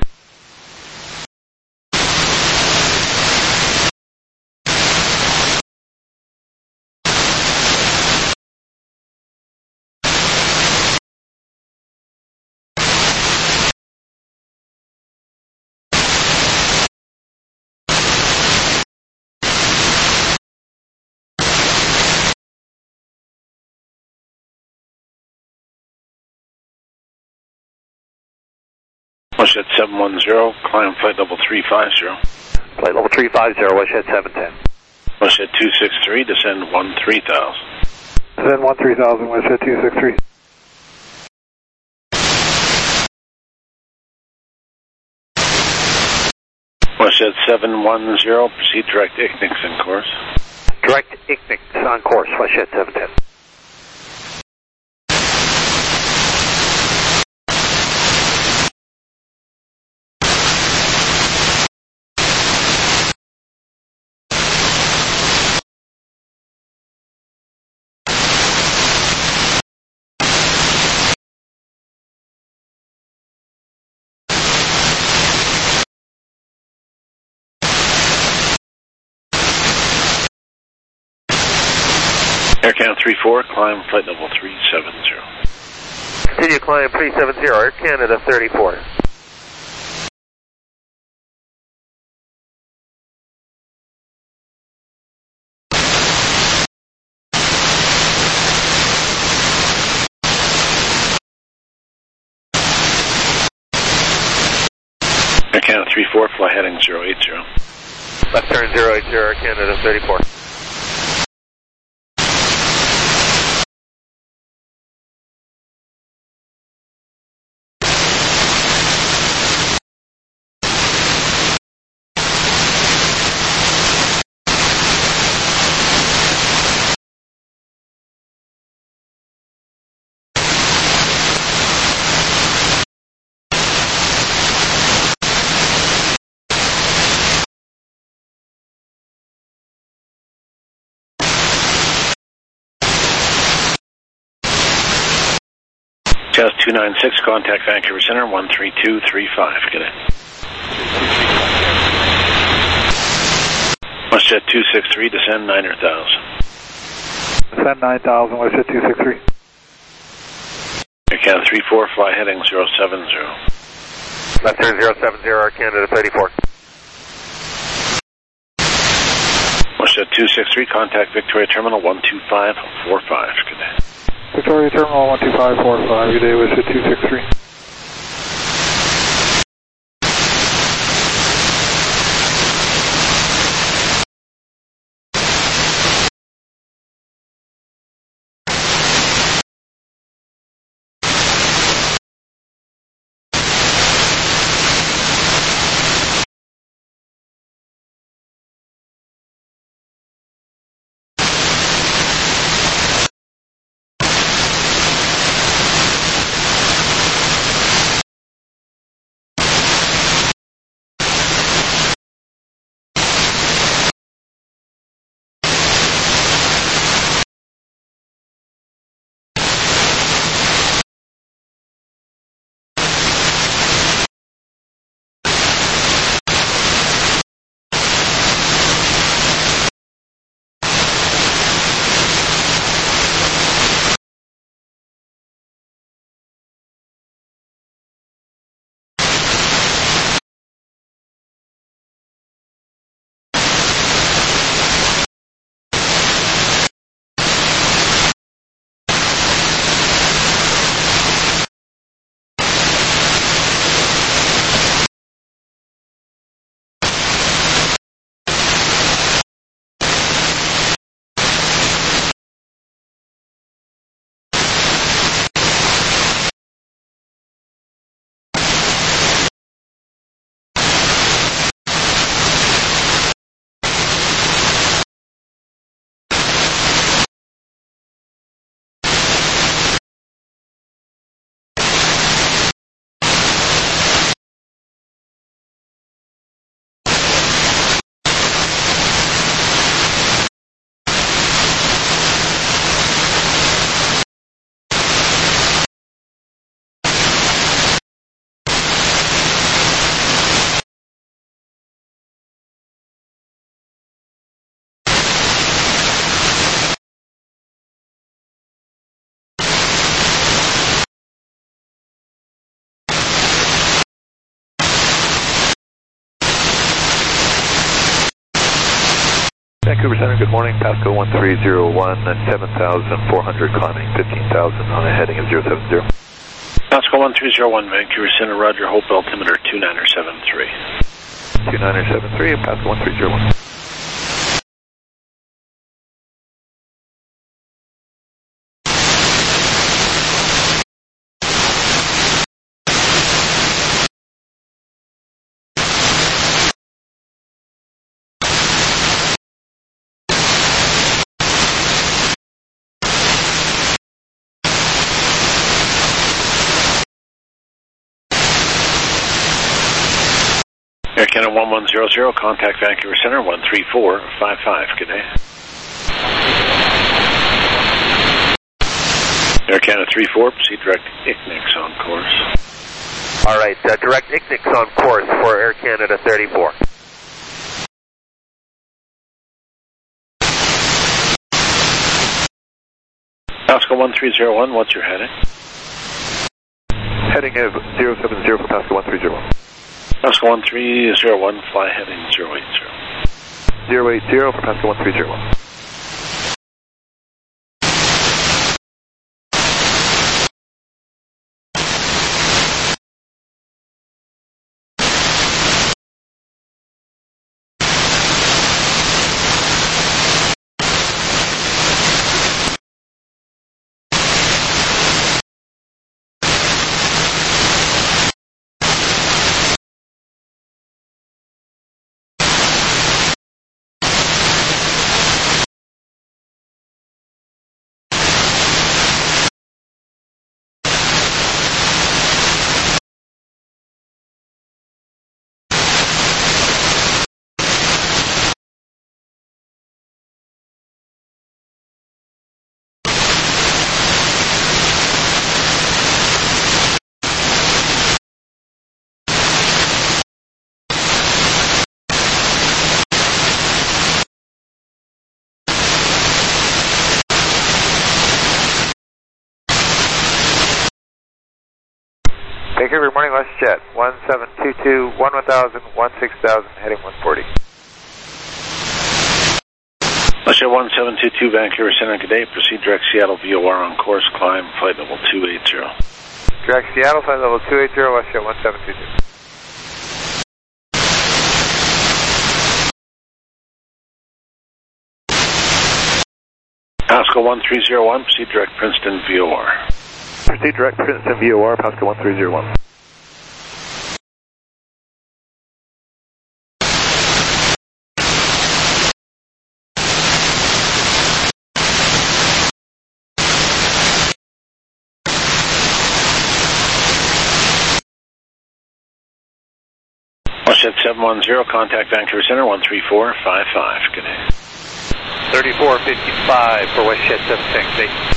Westjet 710, climb flight level 350. Flight level 350, Westjet 710. Westjet 263, descend 13,000. Descend 13,000, Westjet 263. Westjet 710, proceed direct ICNIX in course. Direct ICNIX on course, Westjet 710. Air Canada 34, climb flight level 370. Continue climb 370, Air Canada 34. Air Canada 34, fly heading 080. Left turn 080, Air Canada 34. Test 296, contact Vancouver Center, 13235, good day. Westjet 263, descend 9,000. Descend 9,000, Westjet 263. Air Canada 34, fly heading 070. Left turn 070, Air Canada 34. Westjet 263, contact Victoria Terminal 12545, good day. Victoria Terminal 12545, good day, Westjet 263. Vancouver Center, good morning. Pasco 1301 and 7,400 climbing 15,000 on a heading of 070. Pasco 1301, Vancouver Center, Roger, Hope altimeter 2973. 2973 and Pasco 1301. Air Canada 1100, contact Vancouver Center 13455. Good day. Air Canada 34, proceed direct ICNIX on course. All right, direct ICNIX on course for Air Canada 34. Pasco 1301, what's your heading? Heading of 070 for Pasco 1301. Pasco 1301, fly heading 080. 080 for Pasco 1301. Vancouver, morning, WestJet 1722, 1000, 16,000, heading 140. WestJet 1722, Vancouver Center, good day. Proceed direct Seattle VOR on course, climb flight level 280. Direct Seattle, flight level 280, WestJet 1722. Pasco 1301, proceed direct Princeton VOR. Proceed direct Princeton VOR, Pasco 1301. WestJet 710, contact Vancouver Center 13455. Good day. 3455 for WestJet 768.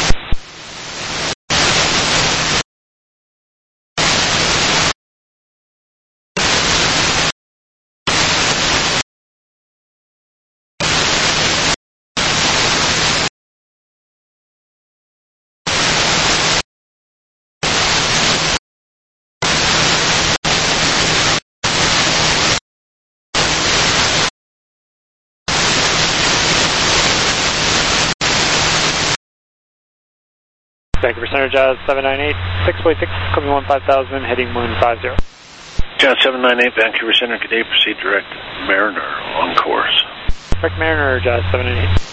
Vancouver Center, Jazz 798, 6.6, coming 15,000, heading 150. Jazz 798, Vancouver Center, good day. Proceed direct Mariner on course. Direct Mariner, Jazz 798.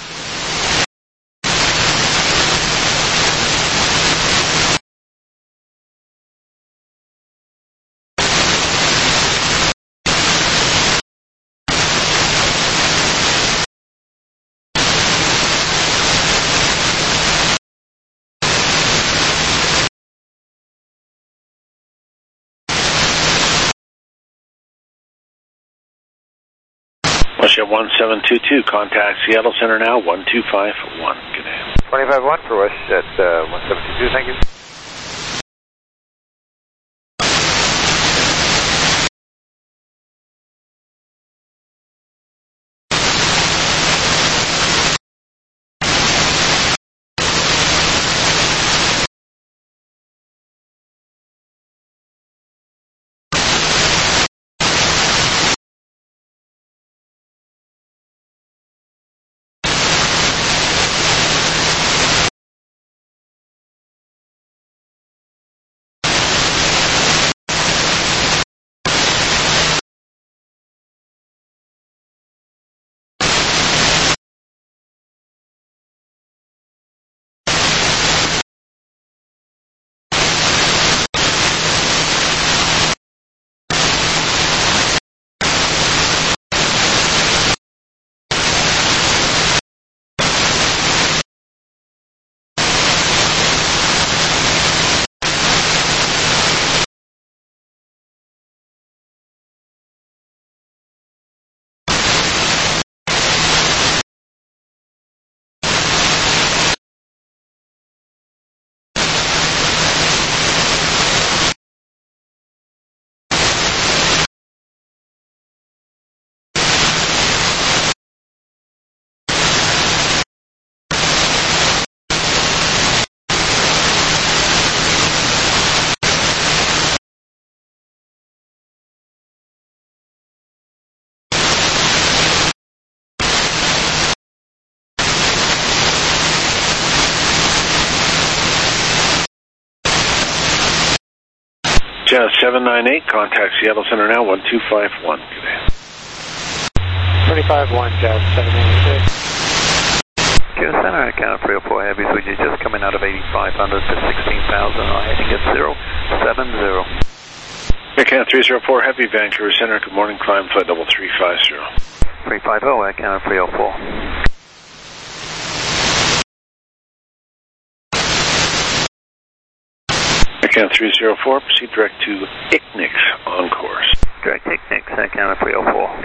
WestJet 1722, contact Seattle Center now 1251. Good day. 251 for WestJet 1722, thank you. Jazz 798, contact Seattle Center now, 1251. Good day. 25-1, Jazz 796. Kilo Center, I count 304 heavies with you just coming out of 8500 to 16,000, heading at 070. Air Canada 304 Heavy, Vancouver Center, good morning, climb flight level 350. 350, I count 304. Air Canada 304, proceed direct to Icknix on course. Direct Icknix, I count 304.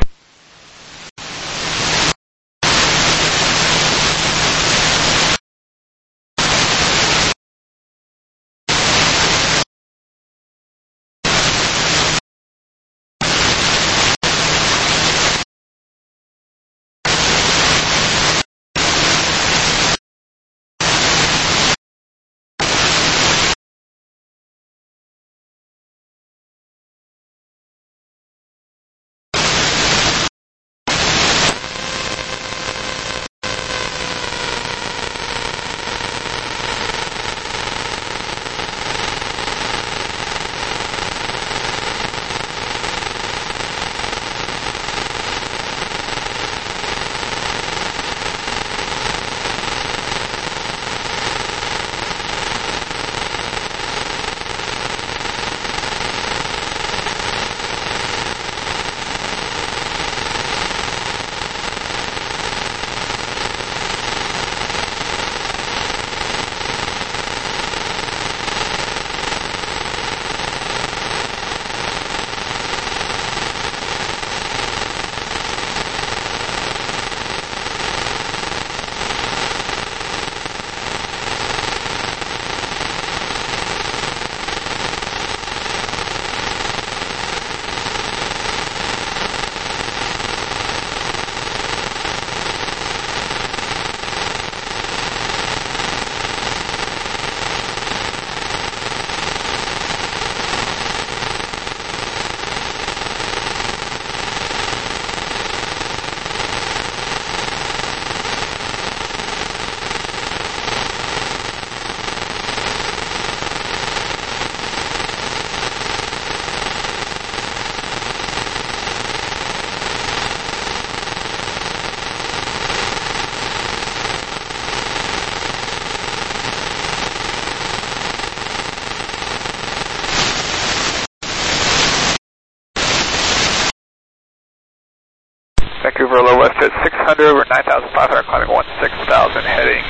Vancouver low west at 600, we're 9,500, climbing 16,000, heading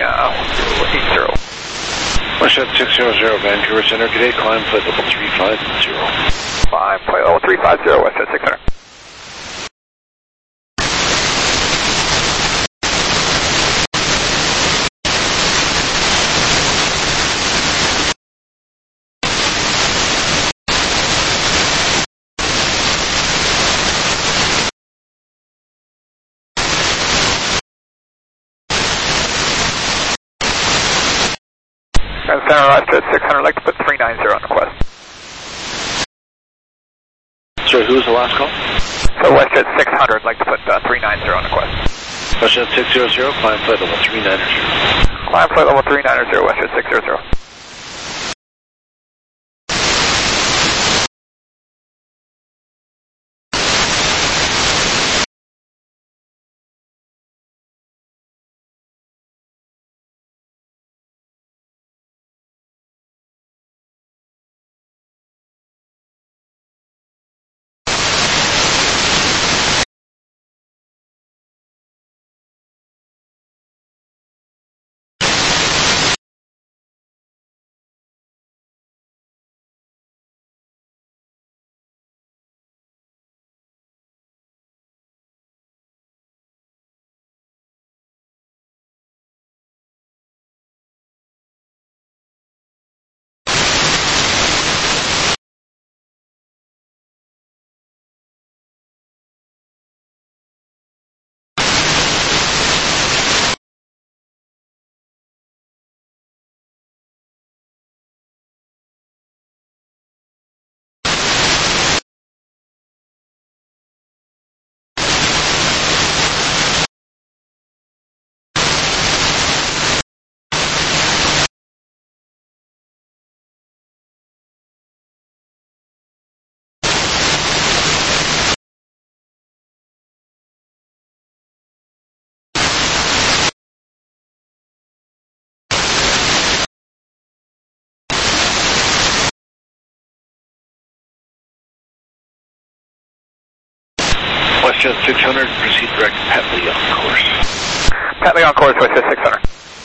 80. Westjet 600, Vancouver Center, good day, climb flight level 350. Climb flight level 350, Westjet 600. Center left at 600, I'd like to put 390 on the quest. Sorry, who was the last call? So Westjet 600, I'd like to put 390 on the quest. Westjet 600, climb flight level 390. Climb flight level 390, Westjet 600. WestJet 600, proceed direct Petley on course. Petley on course, WestJet 600.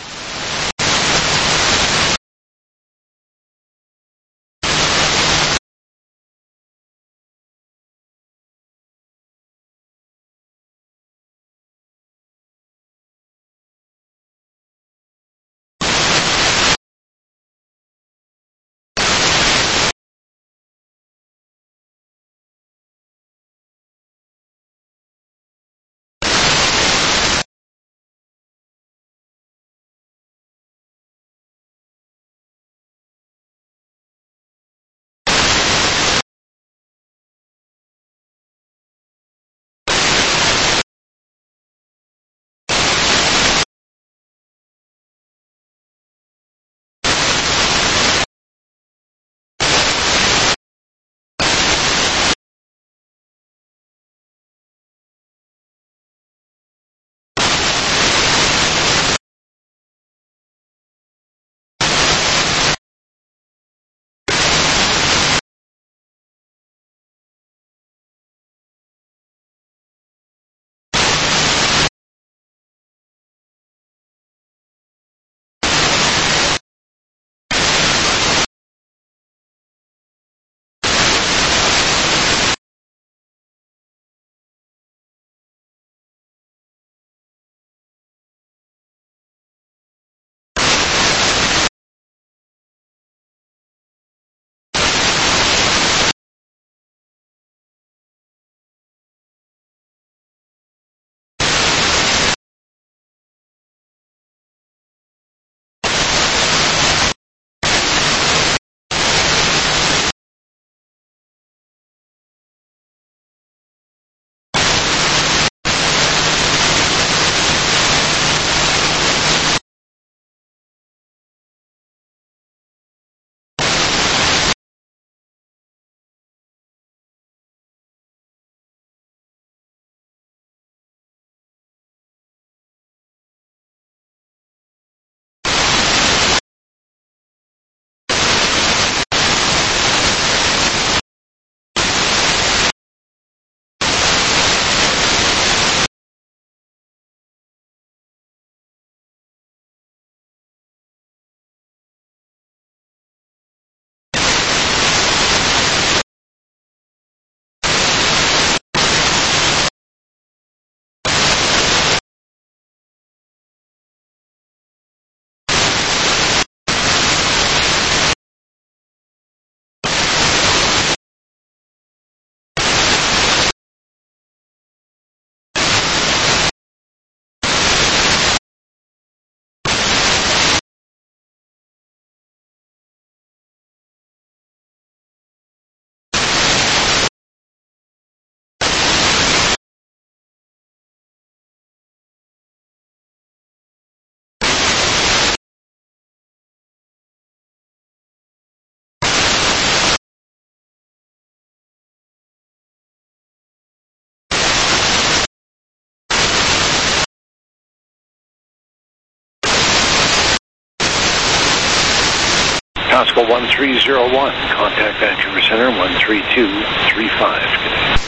Costco 1301, contact Vancouver Center 13235.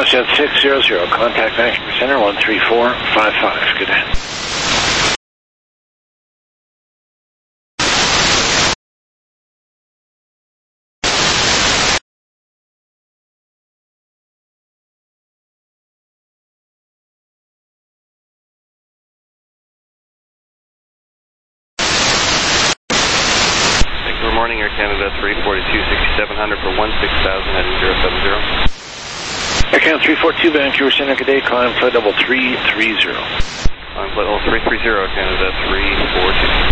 Westjet 600, contact Vancouver Center 13455. Good day. Good morning, Air Canada 342 6700 for 16,000 heading 070. Air Canada 342 Vancouver Center, good day, climb flight level 330. Climb flight level 330, Air Canada 342.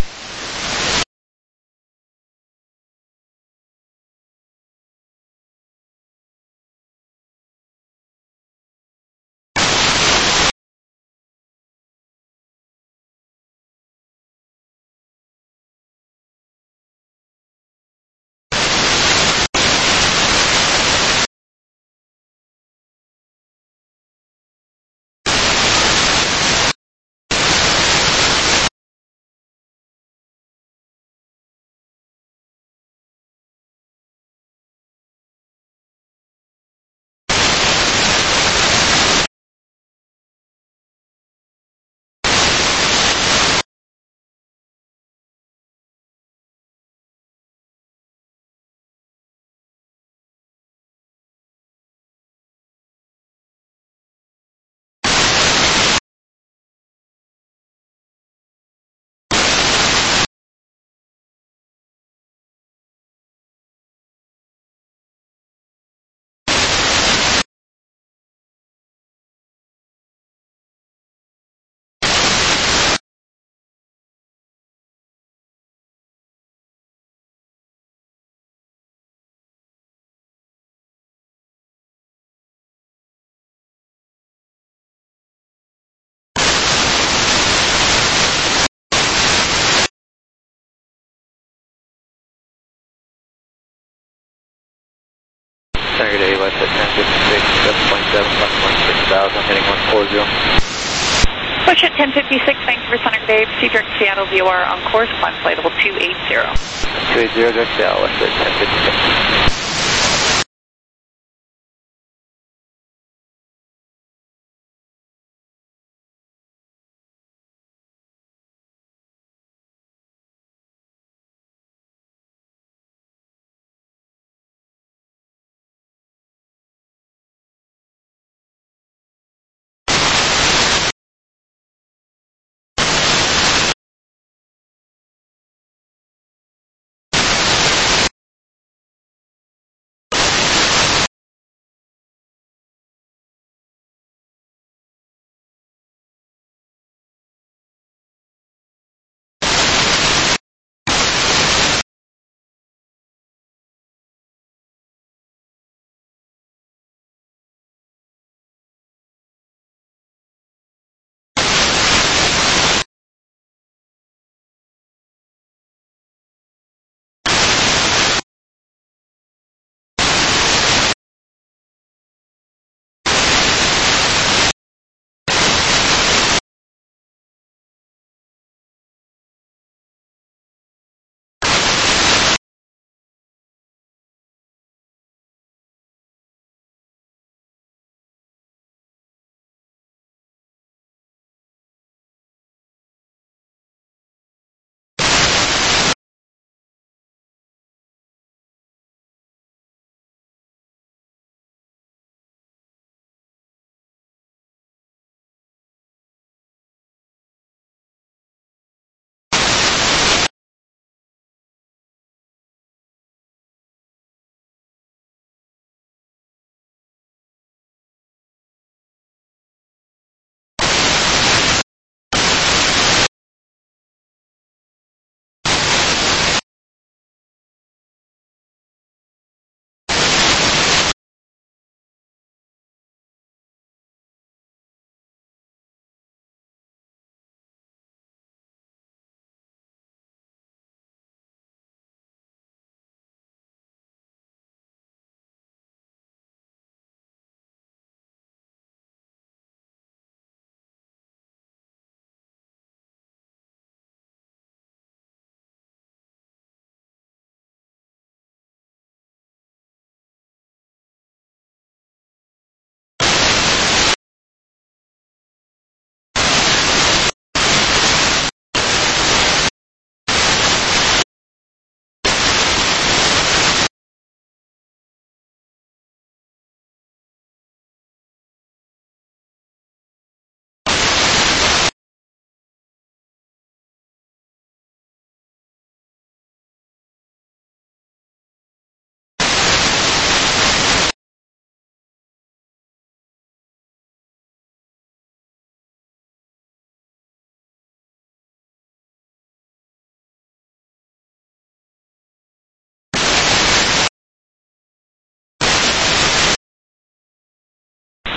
Center, good day, Westjet 1056, 7.7, 16,000, heading 140. Westjet 1056, Vancouver Center, good day, proceed direct Seattle, VOR on course, climb flight level 280. 280, direct Seattle, Westjet 1056.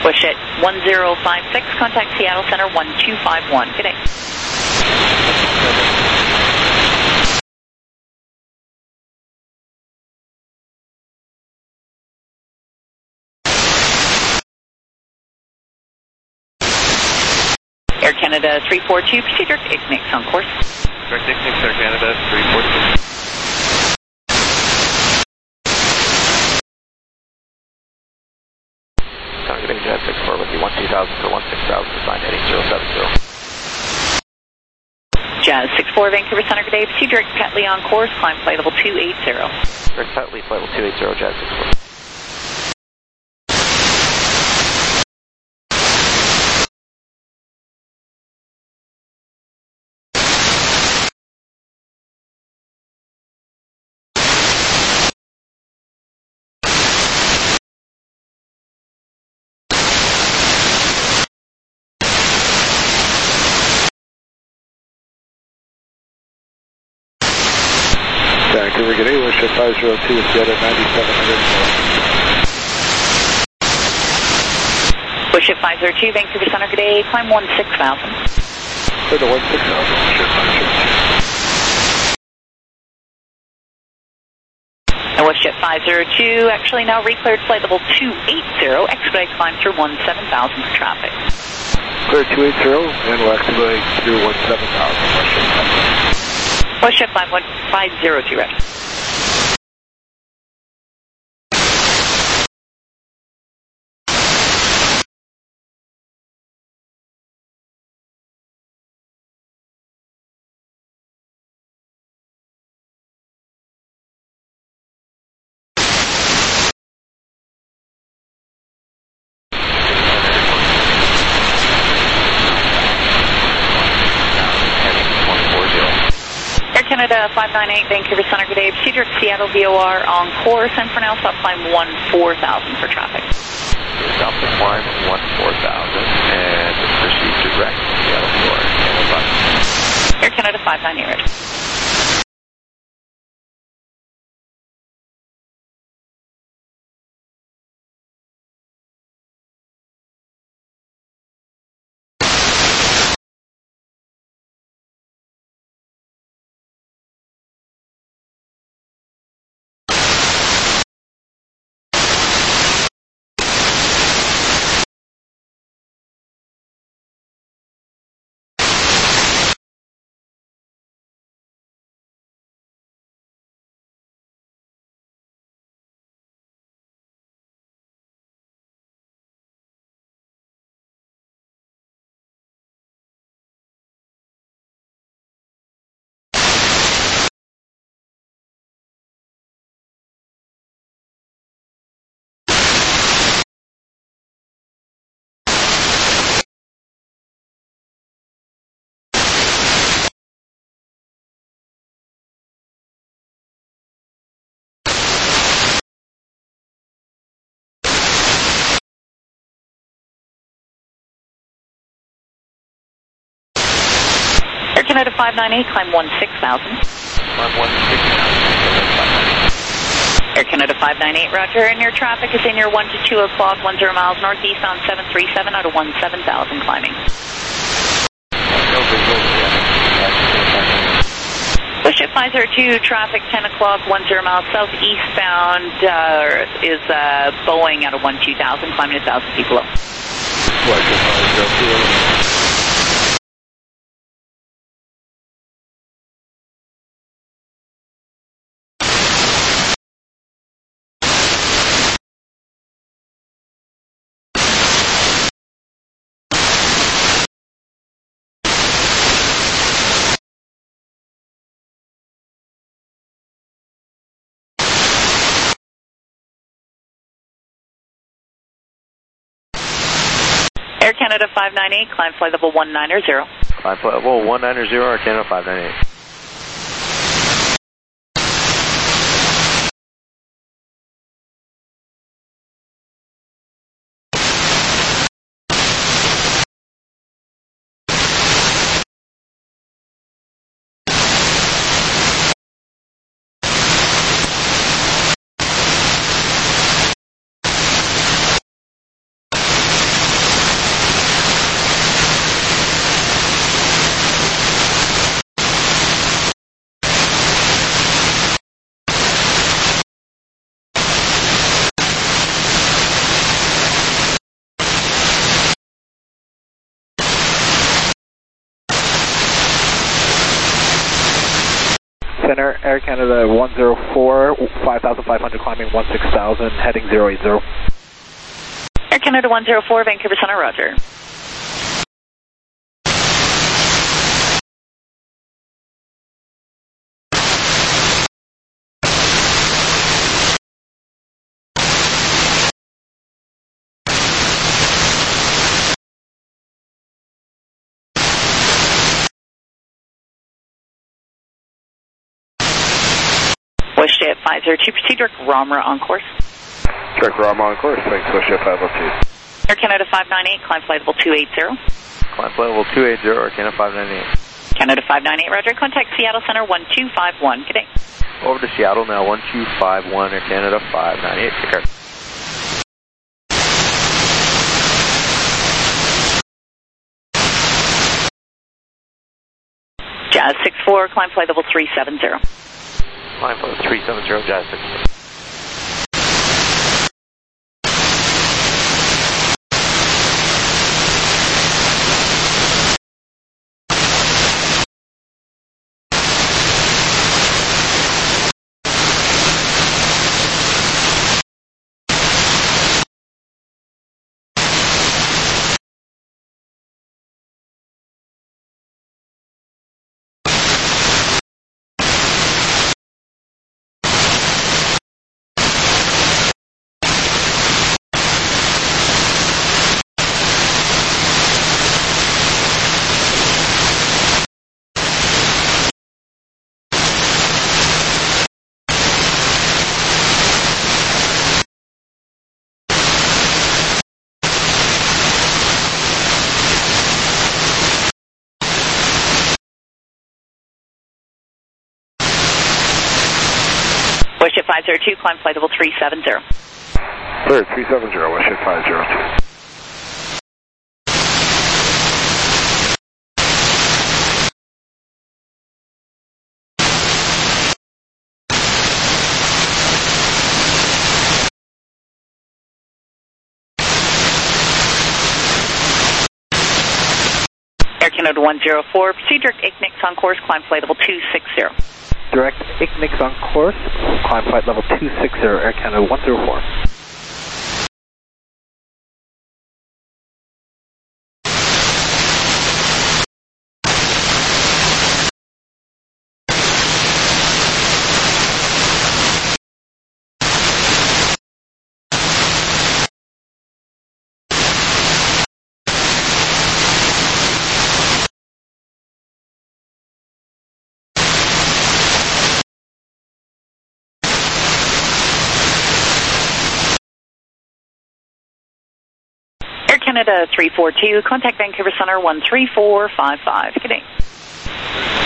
Bushit 1056, contact Seattle Center 1251. Good day. Air Canada 342, proceed direct Ignix on course. Direct Ignix, Air Canada 342. Targeting Jet 64 with you, 12,000 for 16,000, assigned heading 070. Jazz 64, Vancouver Center, good day. Proceed direct Petley on course, climb flight level 280. Direct Petley, flight level 280, Jazz 64. Vancouver, good day. Wish 502 is dead at 9,700. Wish 502, Vancouver Center, good day. Climb 16,000. Clear to 16,000. And Wish 502, actually now recleared flight level 280. Expedite climb through 17,000 for traffic. Clear 280, and we'll expedite through 17,000. Wish 502, ready. Canada 598, Vancouver Center, good day. Proceed direct Seattle VOR on course, and for now, stop climb 14,000 for traffic. Stop the climb 14,000, and proceed direct Seattle VOR. Air Canada 598, ready. Air Canada 598, climb 16,000. Climb 16,000. Air Canada 598, roger, and your traffic is in your 1 to 2 o'clock, 10 miles northeast on 737 out of 17,000 climbing. Bush 502, traffic 10 o'clock, 10 miles southeastbound is Boeing out of 12,000, climbing 1,000 feet below. Air Canada 598, climb flight level 190. Climb flight level 190, Air Canada 598. Center, Air Canada 104, 5,500 climbing 16,000, heading 080. Air Canada 104, Vancouver Center, roger. WestJet 502, proceed direct Ramra on course. Direct Ramra on course, thanks, WestJet 502. Air Canada 598, climb flight level 280. Climb flight level 280, Air Canada 598. Canada 598, roger, contact Seattle Center 1251, good day. Over to Seattle now, 1251, Air Canada 598, take care. Jazz 64, climb flight level 370. Climb flight 370, Jazz 64. WestJet 502, climb flight level 370. Clear, 370, WestJet 502. Air Canada 104, proceed direct Ignix on course, climb flight level 260. Direct Ignix on course, climb flight level 260, Air Canada 104. Air Canada 342, contact Vancouver Center 13455. Good day.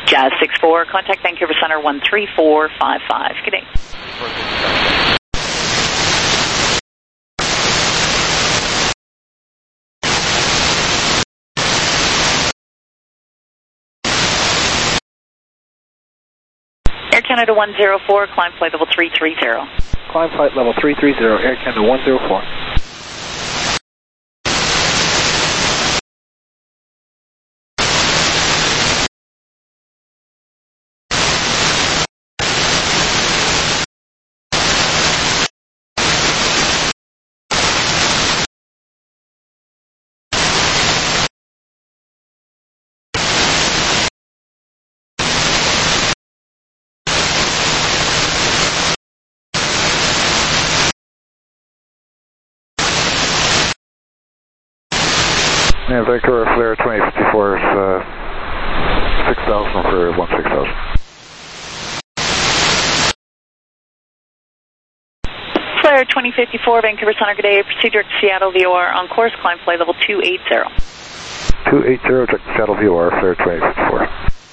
Jazz 64, contact Vancouver Center 13455. Good day. Air Canada 104, climb flight level 330. Climb flight level 330, Air Canada 104. Yeah, Vancouver Flare 2054 is 6,000 for 16,000. Flare 2054, Vancouver Center, good day. Proceed direct to Seattle VOR on course, climb flight level 280. 280, check Seattle VOR, Flare 2054.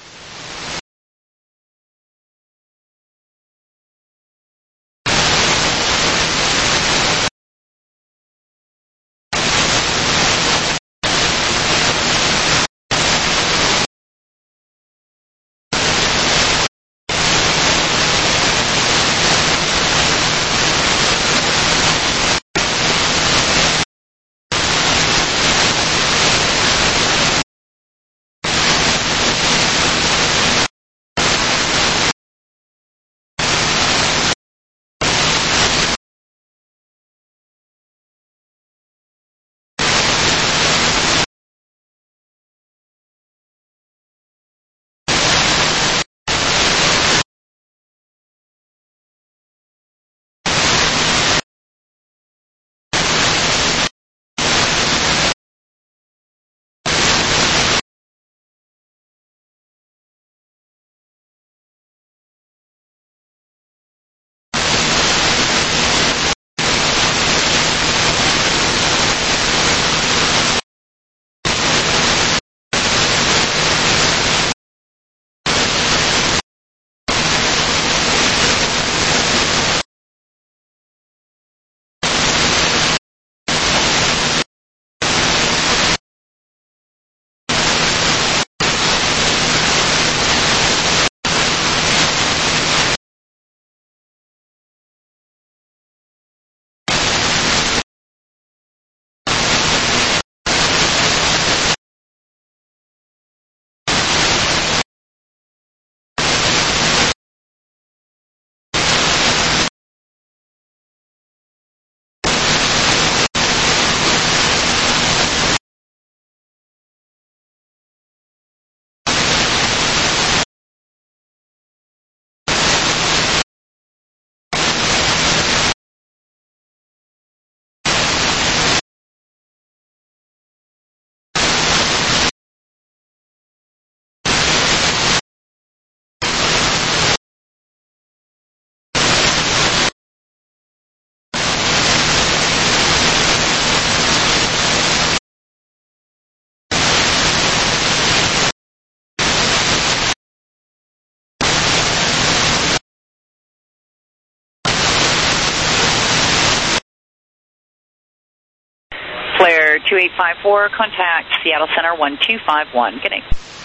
Flare 2854, contact Seattle Center 1251. Good day.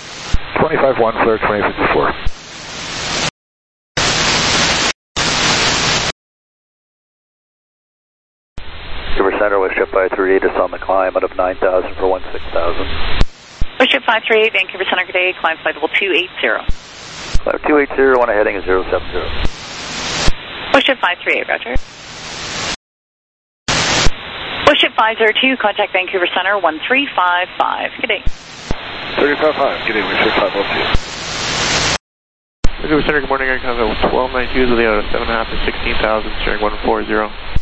251, Flare 2054. Vancouver Center, West Jet 538 is on the climb out of 9,000 for 16,000. West Jet 538, Vancouver Center, good day. Climb flight level 280. Climb 280, on a heading is 070. West Jet 538, roger. West Jet 502, contact Vancouver Center 1355. Good day. 355, good day, West Jet 502. Vancouver Center, good morning. Air Canada 1292 is the out of 7.5 to 16,000, steering 140.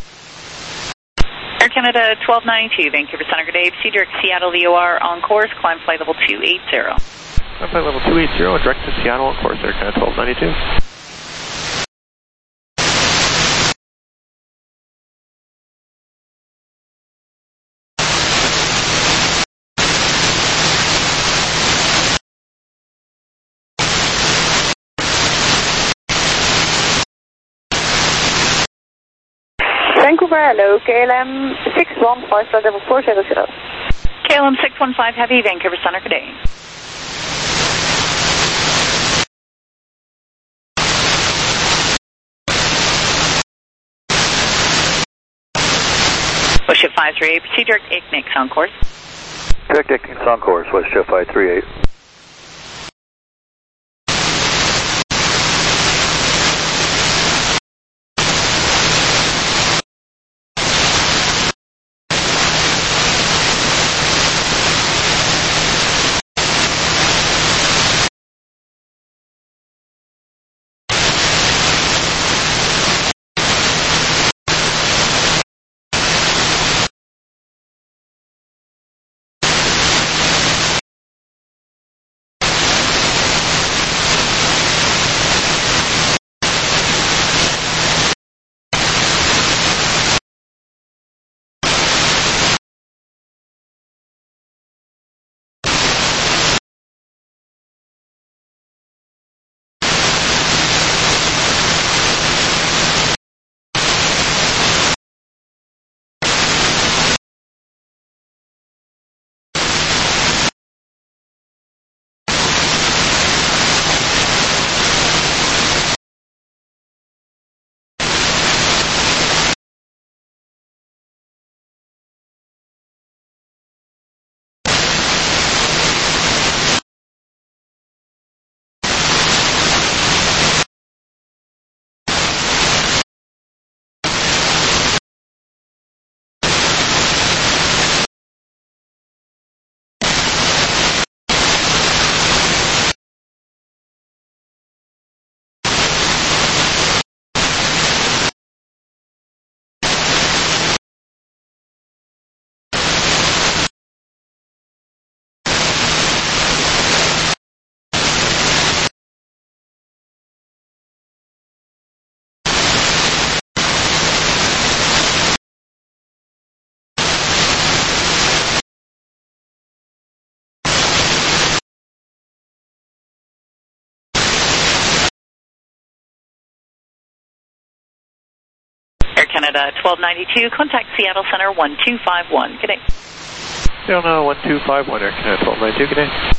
Air Canada 1292, Vancouver Center, good day. Proceed direct to Seattle VOR on course, climb flight level 280. Climb flight level 280, direct to Seattle on course, Air Canada 1292. Vancouver, hello, KLM 615, flight level 400. KLM 615 Heavy, Vancouver Center, good day. Westjet 538, proceed direct Ignix on course. Direct Ignix on course, Westjet 538. Air Canada 1292, contact Seattle Center 1251. Good day. Seattle 1251, Air Canada 1292, good day.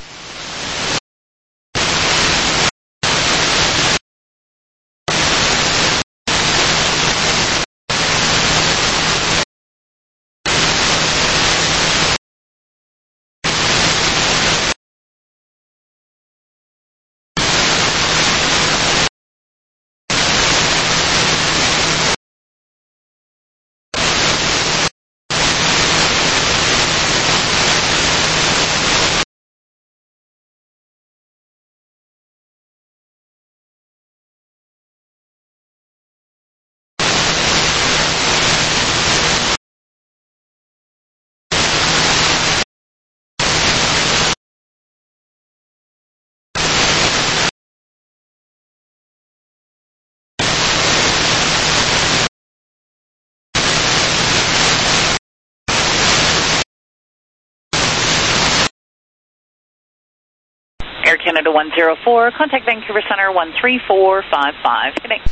Air Canada 104, contact Vancouver Center 13455. Good day.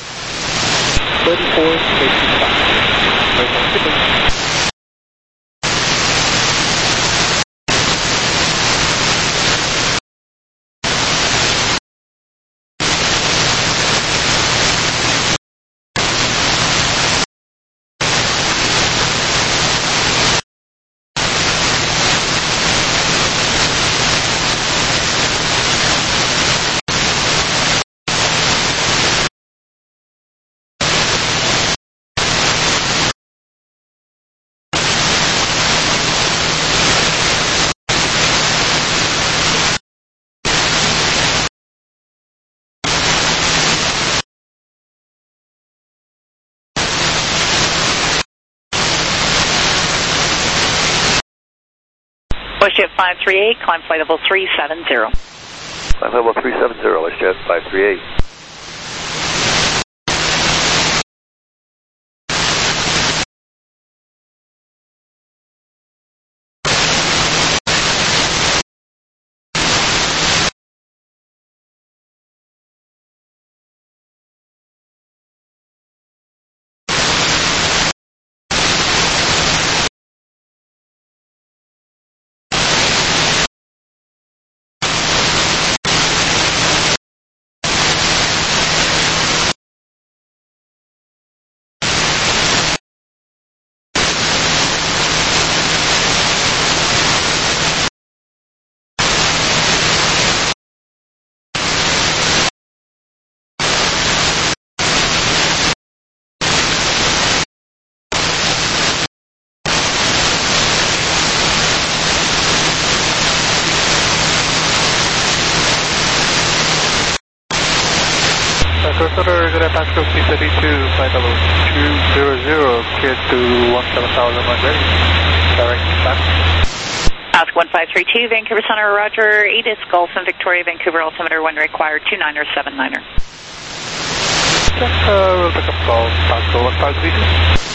3455. Westjet 538, climb flight level 370. Climb level 370, Westjet 538. Vancouver, good day, Pascal C32, flight level 200, cleared to 17,000 when ready. Direct back. Ask 1532, Vancouver Center, Roger, ATIS, Golf and Victoria, Vancouver, altimeter 1 required, 29er, 79er. We'll pick up call, Pascal 1532.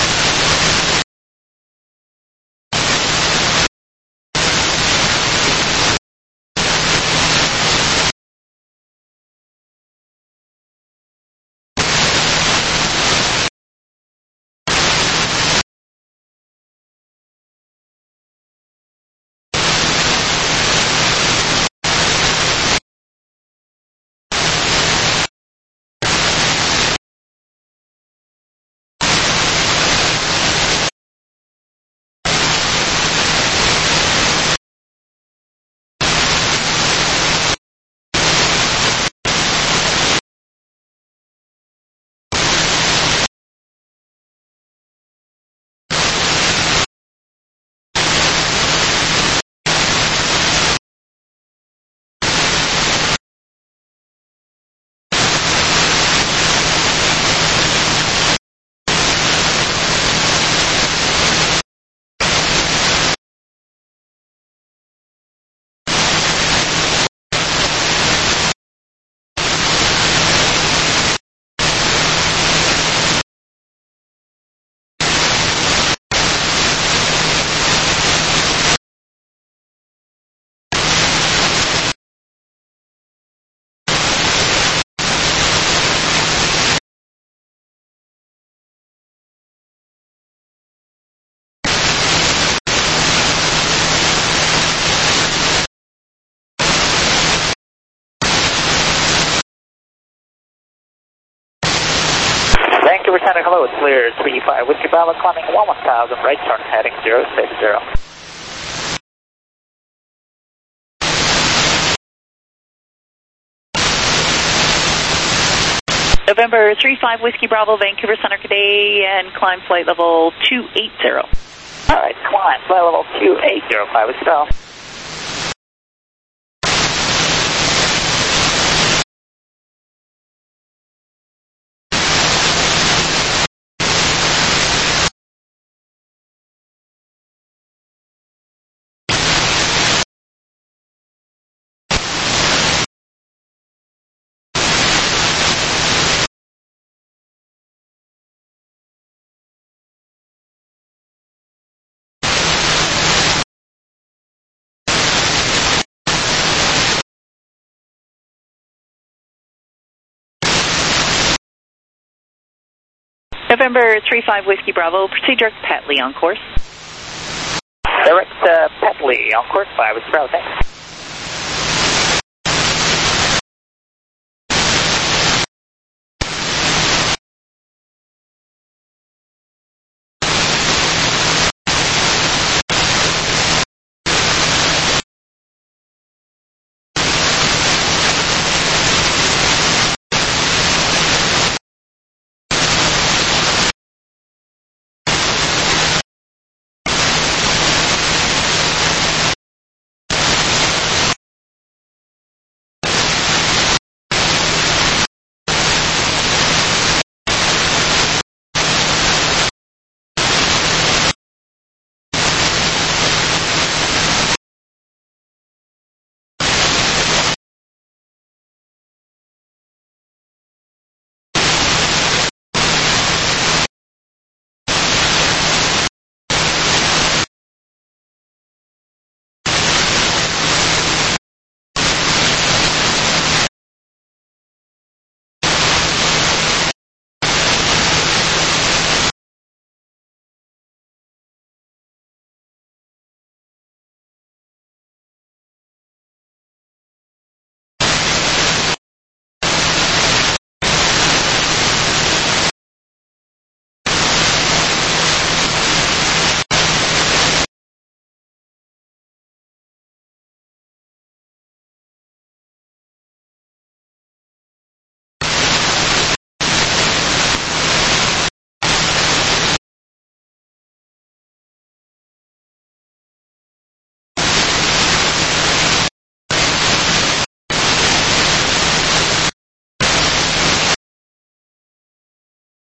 Vancouver Center, hello, it's clear, 35, Whiskey Bravo, climbing 1000, right turn, heading 060. November 35, Whiskey Bravo, Vancouver Center, today, and climb flight level 280. Alright, climb, flight level 280, 5 Whiskey Bravo. November 35, Whiskey Bravo, proceed direct Petley on course. Direct Petley on course 5 Whiskey Bravo, thanks.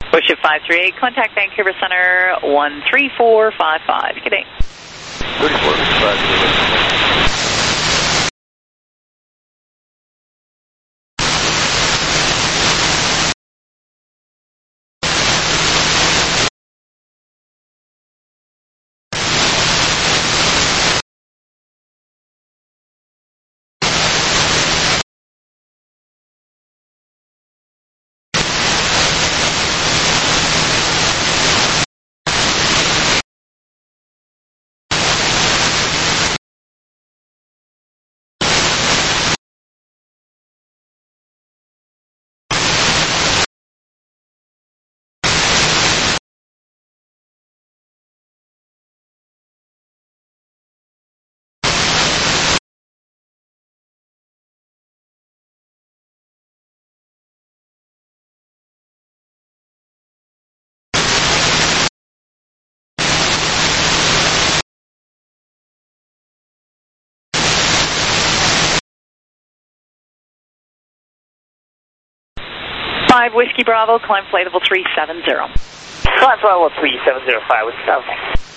Worship 538, contact Vancouver Center 13455. Good day. 3455. Whiskey Bravo, climb flight level 370. Climb flight level 3705 with South.